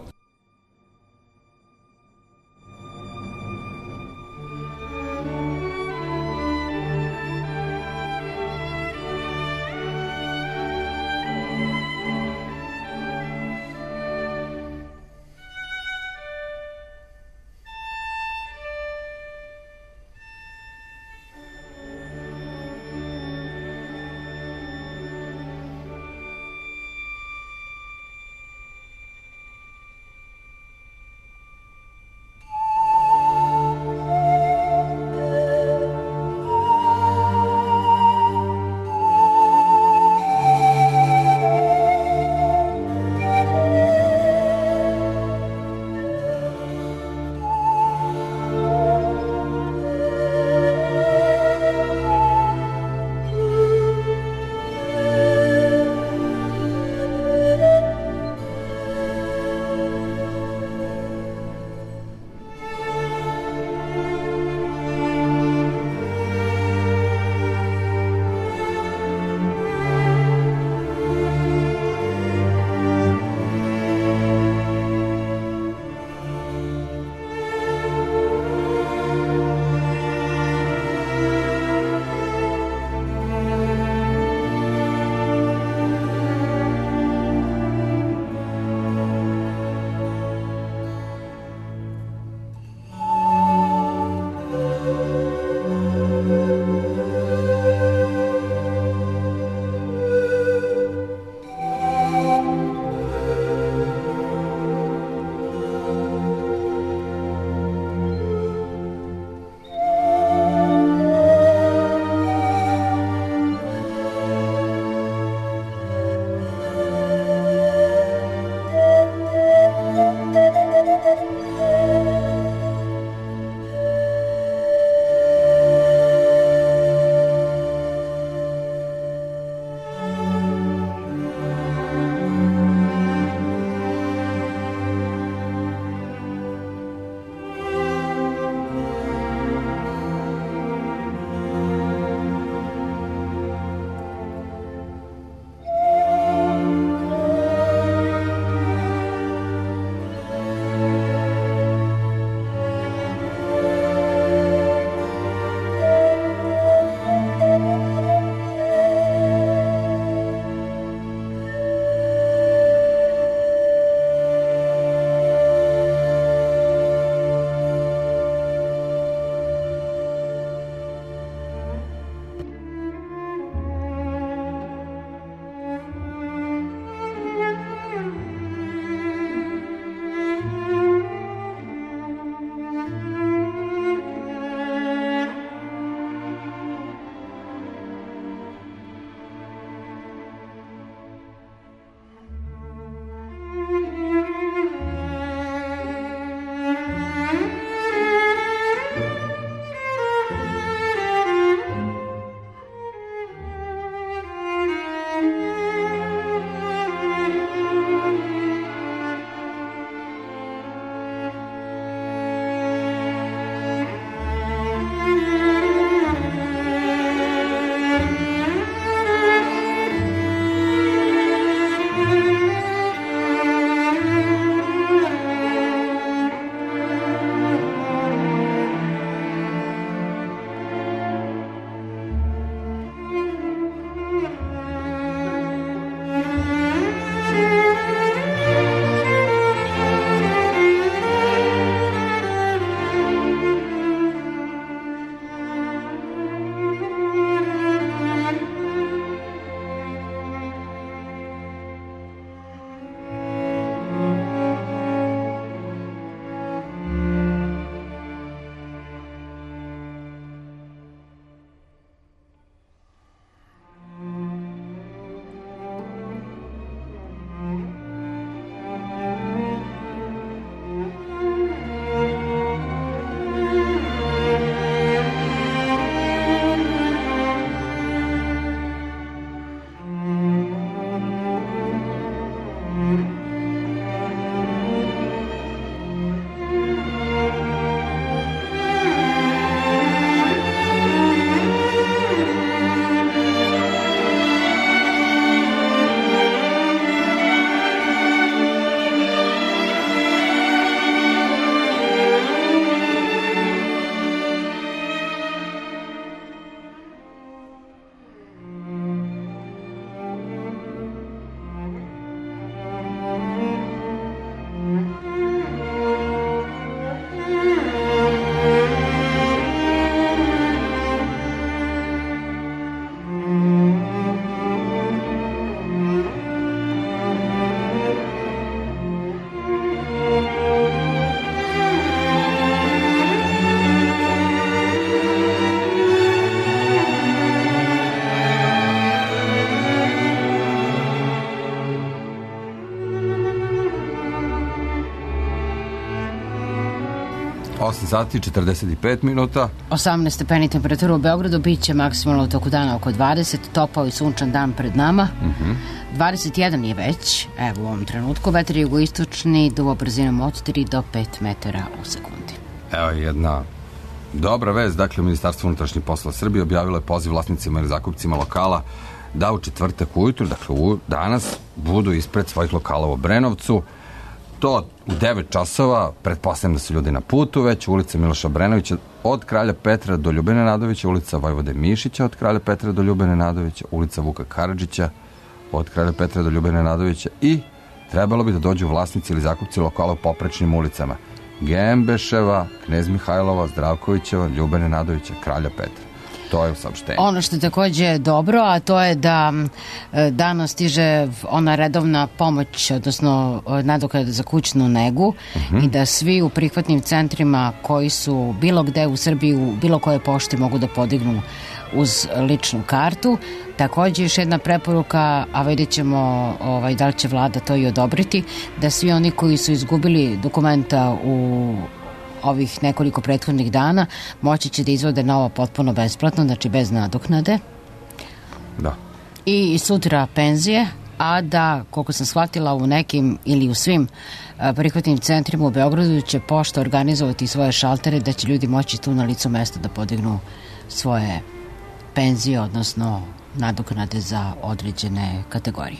osam sati i četrdeset pet minuta. osamnaest stepeni temperatura u Beogradu, bit će maksimalno u toku dana oko dvadeset, topao i sunčan dan pred nama. Uh-huh. dvadeset jedan je već, evo u ovom trenutku, vetar jugoistočni, duvo brzinom od tri do pet metara u sekundi. Evo jedna dobra vez, dakle Ministarstvo unutrašnjih poslova Srbije objavilo je poziv vlasnicima ili zakupcima lokala da u četvrtak ujutru, dakle u danas, budu ispred svojih lokala u Obrenovcu. To u devet časova, pretpostavljam da su ljudi na putu već, ulica Miloša Obrenovića od Kralja Petra do Ljubene Nadovića, ulica Vojvode Mišića od Kralja Petra do Ljubene Nadovića, ulica Vuka Karadžića od Kralja Petra do Ljubene Nadovića i trebalo bi da dođu vlasnici ili zakupci lokala u poprečnim ulicama Gembeševa, Knez Mihajlova, Zdravkovićeva, Ljubene Nadovića, Kralja Petra. To je u saopštenju. Ono što je takođe dobro, a to je da danas stiže ona redovna pomoć, odnosno nadoknada za kućnu negu uh-huh. i da svi u prihvatnim centrima koji su bilo gde u Srbiji, u bilo koje pošte mogu da podignu uz ličnu kartu. Takođe još jedna preporuka, a vidjet ćemo ovaj, da li će vlada to i odobriti, da svi oni koji su izgubili dokumenta u ovih nekoliko prethodnih dana moći će da izvode novo potpuno besplatno, znači bez nadoknade. Da. I sutra penzije, a da, koliko sam shvatila, u nekim ili u svim prihvatnim centrima u Beogradu će pošta organizovati svoje šaltere da će ljudi moći tu na licu mesta da podignu svoje penzije, odnosno nadoknade za određene kategorije.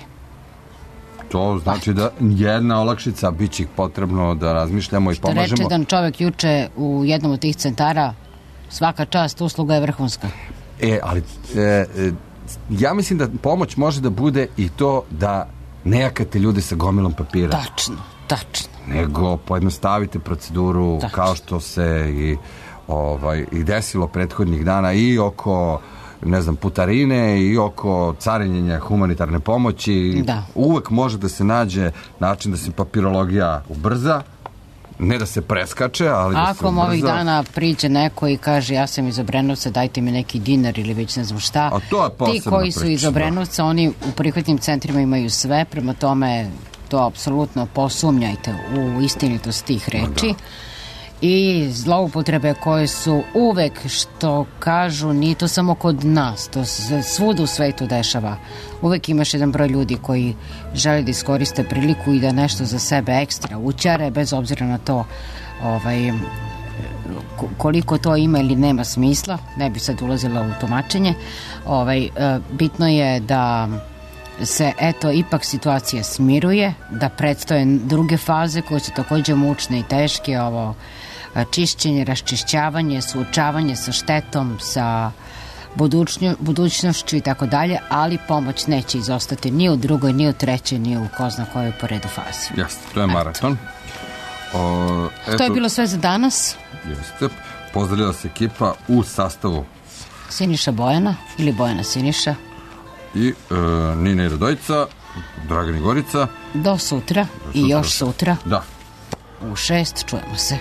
To znači da jedna olakšica bit će potrebno da razmišljamo i pomažemo. Što reče jedan čovek juče u jednom od tih centara, svaka čast, usluga je vrhunska. E, ali e, e, ja mislim da pomoć može da bude i to da ne jakate ljude sa gomilom papira. Tačno, tačno. Nego pojednostavite proceduru tačno. Kao što se i, ovaj, i desilo prethodnih dana i oko ne znam, putarine i oko carinjenja humanitarne pomoći. Da. Uvek može da se nađe način da se papirologija ubrza, ne da se preskače, ali da se ubrza. Ako ovih dana priđe neko i kaže ja sam iz Obrenovca, dajte mi neki dinar ili već ne znam šta. A to je posebna Ti koji su priča, iz Obrenovca, oni u prihvatnim centrima imaju sve, prema tome to apsolutno posumnjajte u istinitost tih reči. Da. I zloupotrebe koje su uvek, što kažu, nije to samo kod nas, to se svuda u svetu dešava. Uvek imaš jedan broj ljudi koji žele da iskoriste priliku i da nešto za sebe ekstra učare, bez obzira na to ovaj, koliko to ima ili nema smisla. Ne bi sad ulazila u tumačenje. Ovaj, bitno je da se, eto, ipak situacija smiruje, da predstoje druge faze koje su takođe mučne i teške, ovo čišćenje, raščišćavanje, suočavanje sa štetom, sa budućnjo, budućnošću i tako dalje, ali pomoć neće izostati ni u drugoj, ni u trećoj, ni u ko zna kojoj po redu fazi. Jeste, to je maraton. O, eto, to je bilo sve za danas. Jeste, pozdravila se ekipa u sastavu Siniša Bojana ili Bojana Siniša i e, Nina i Radojica, Dragan i Gorica. Do sutra, Do sutra i još sutra. Da. U šest čujemo se.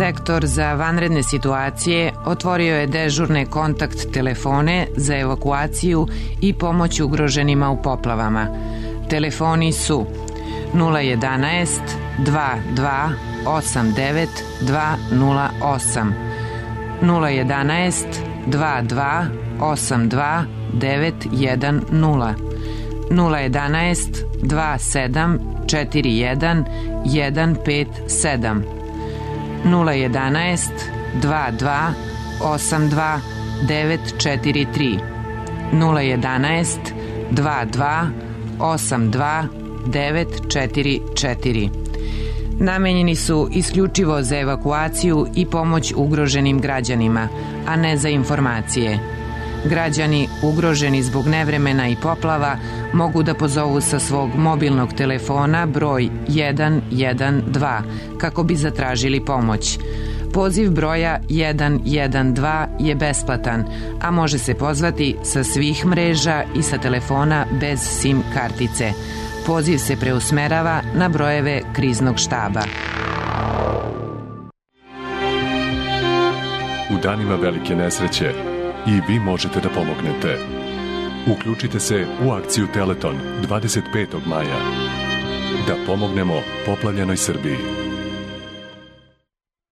Sektor za vanredne situacije otvorio je dežurne kontakt telefone za evakuaciju i pomoć ugroženima u poplavama. Telefoni su nula jedanaest dva dva osam devet dva nula osam, nula jedanaest dva dva osam dva devet jedan nula, nula jedanaest dva sedam četiri jedan jedan pet sedam, nula jedanaest dva dva osam dva devet četiri tri, nula jedanaest dva dva osam dva devet četiri četiri. Namenjeni su isključivo za evakuaciju i pomoć ugroženim građanima, a ne za informacije. Građani ugroženi zbog nevremena i poplava mogu da pozovu sa svog mobilnog telefona broj jedan jedan dva kako bi zatražili pomoć. Poziv broja jedan jedan dva je besplatan, a može se pozvati sa svih mreža i sa telefona bez SIM kartice. Poziv se preusmerava na brojeve kriznog štaba. U danima velike nesreće i vi možete da pomognete. Uključite se u akciju Teleton dvadeset petog maja. Da pomognemo poplavljenoj Srbiji.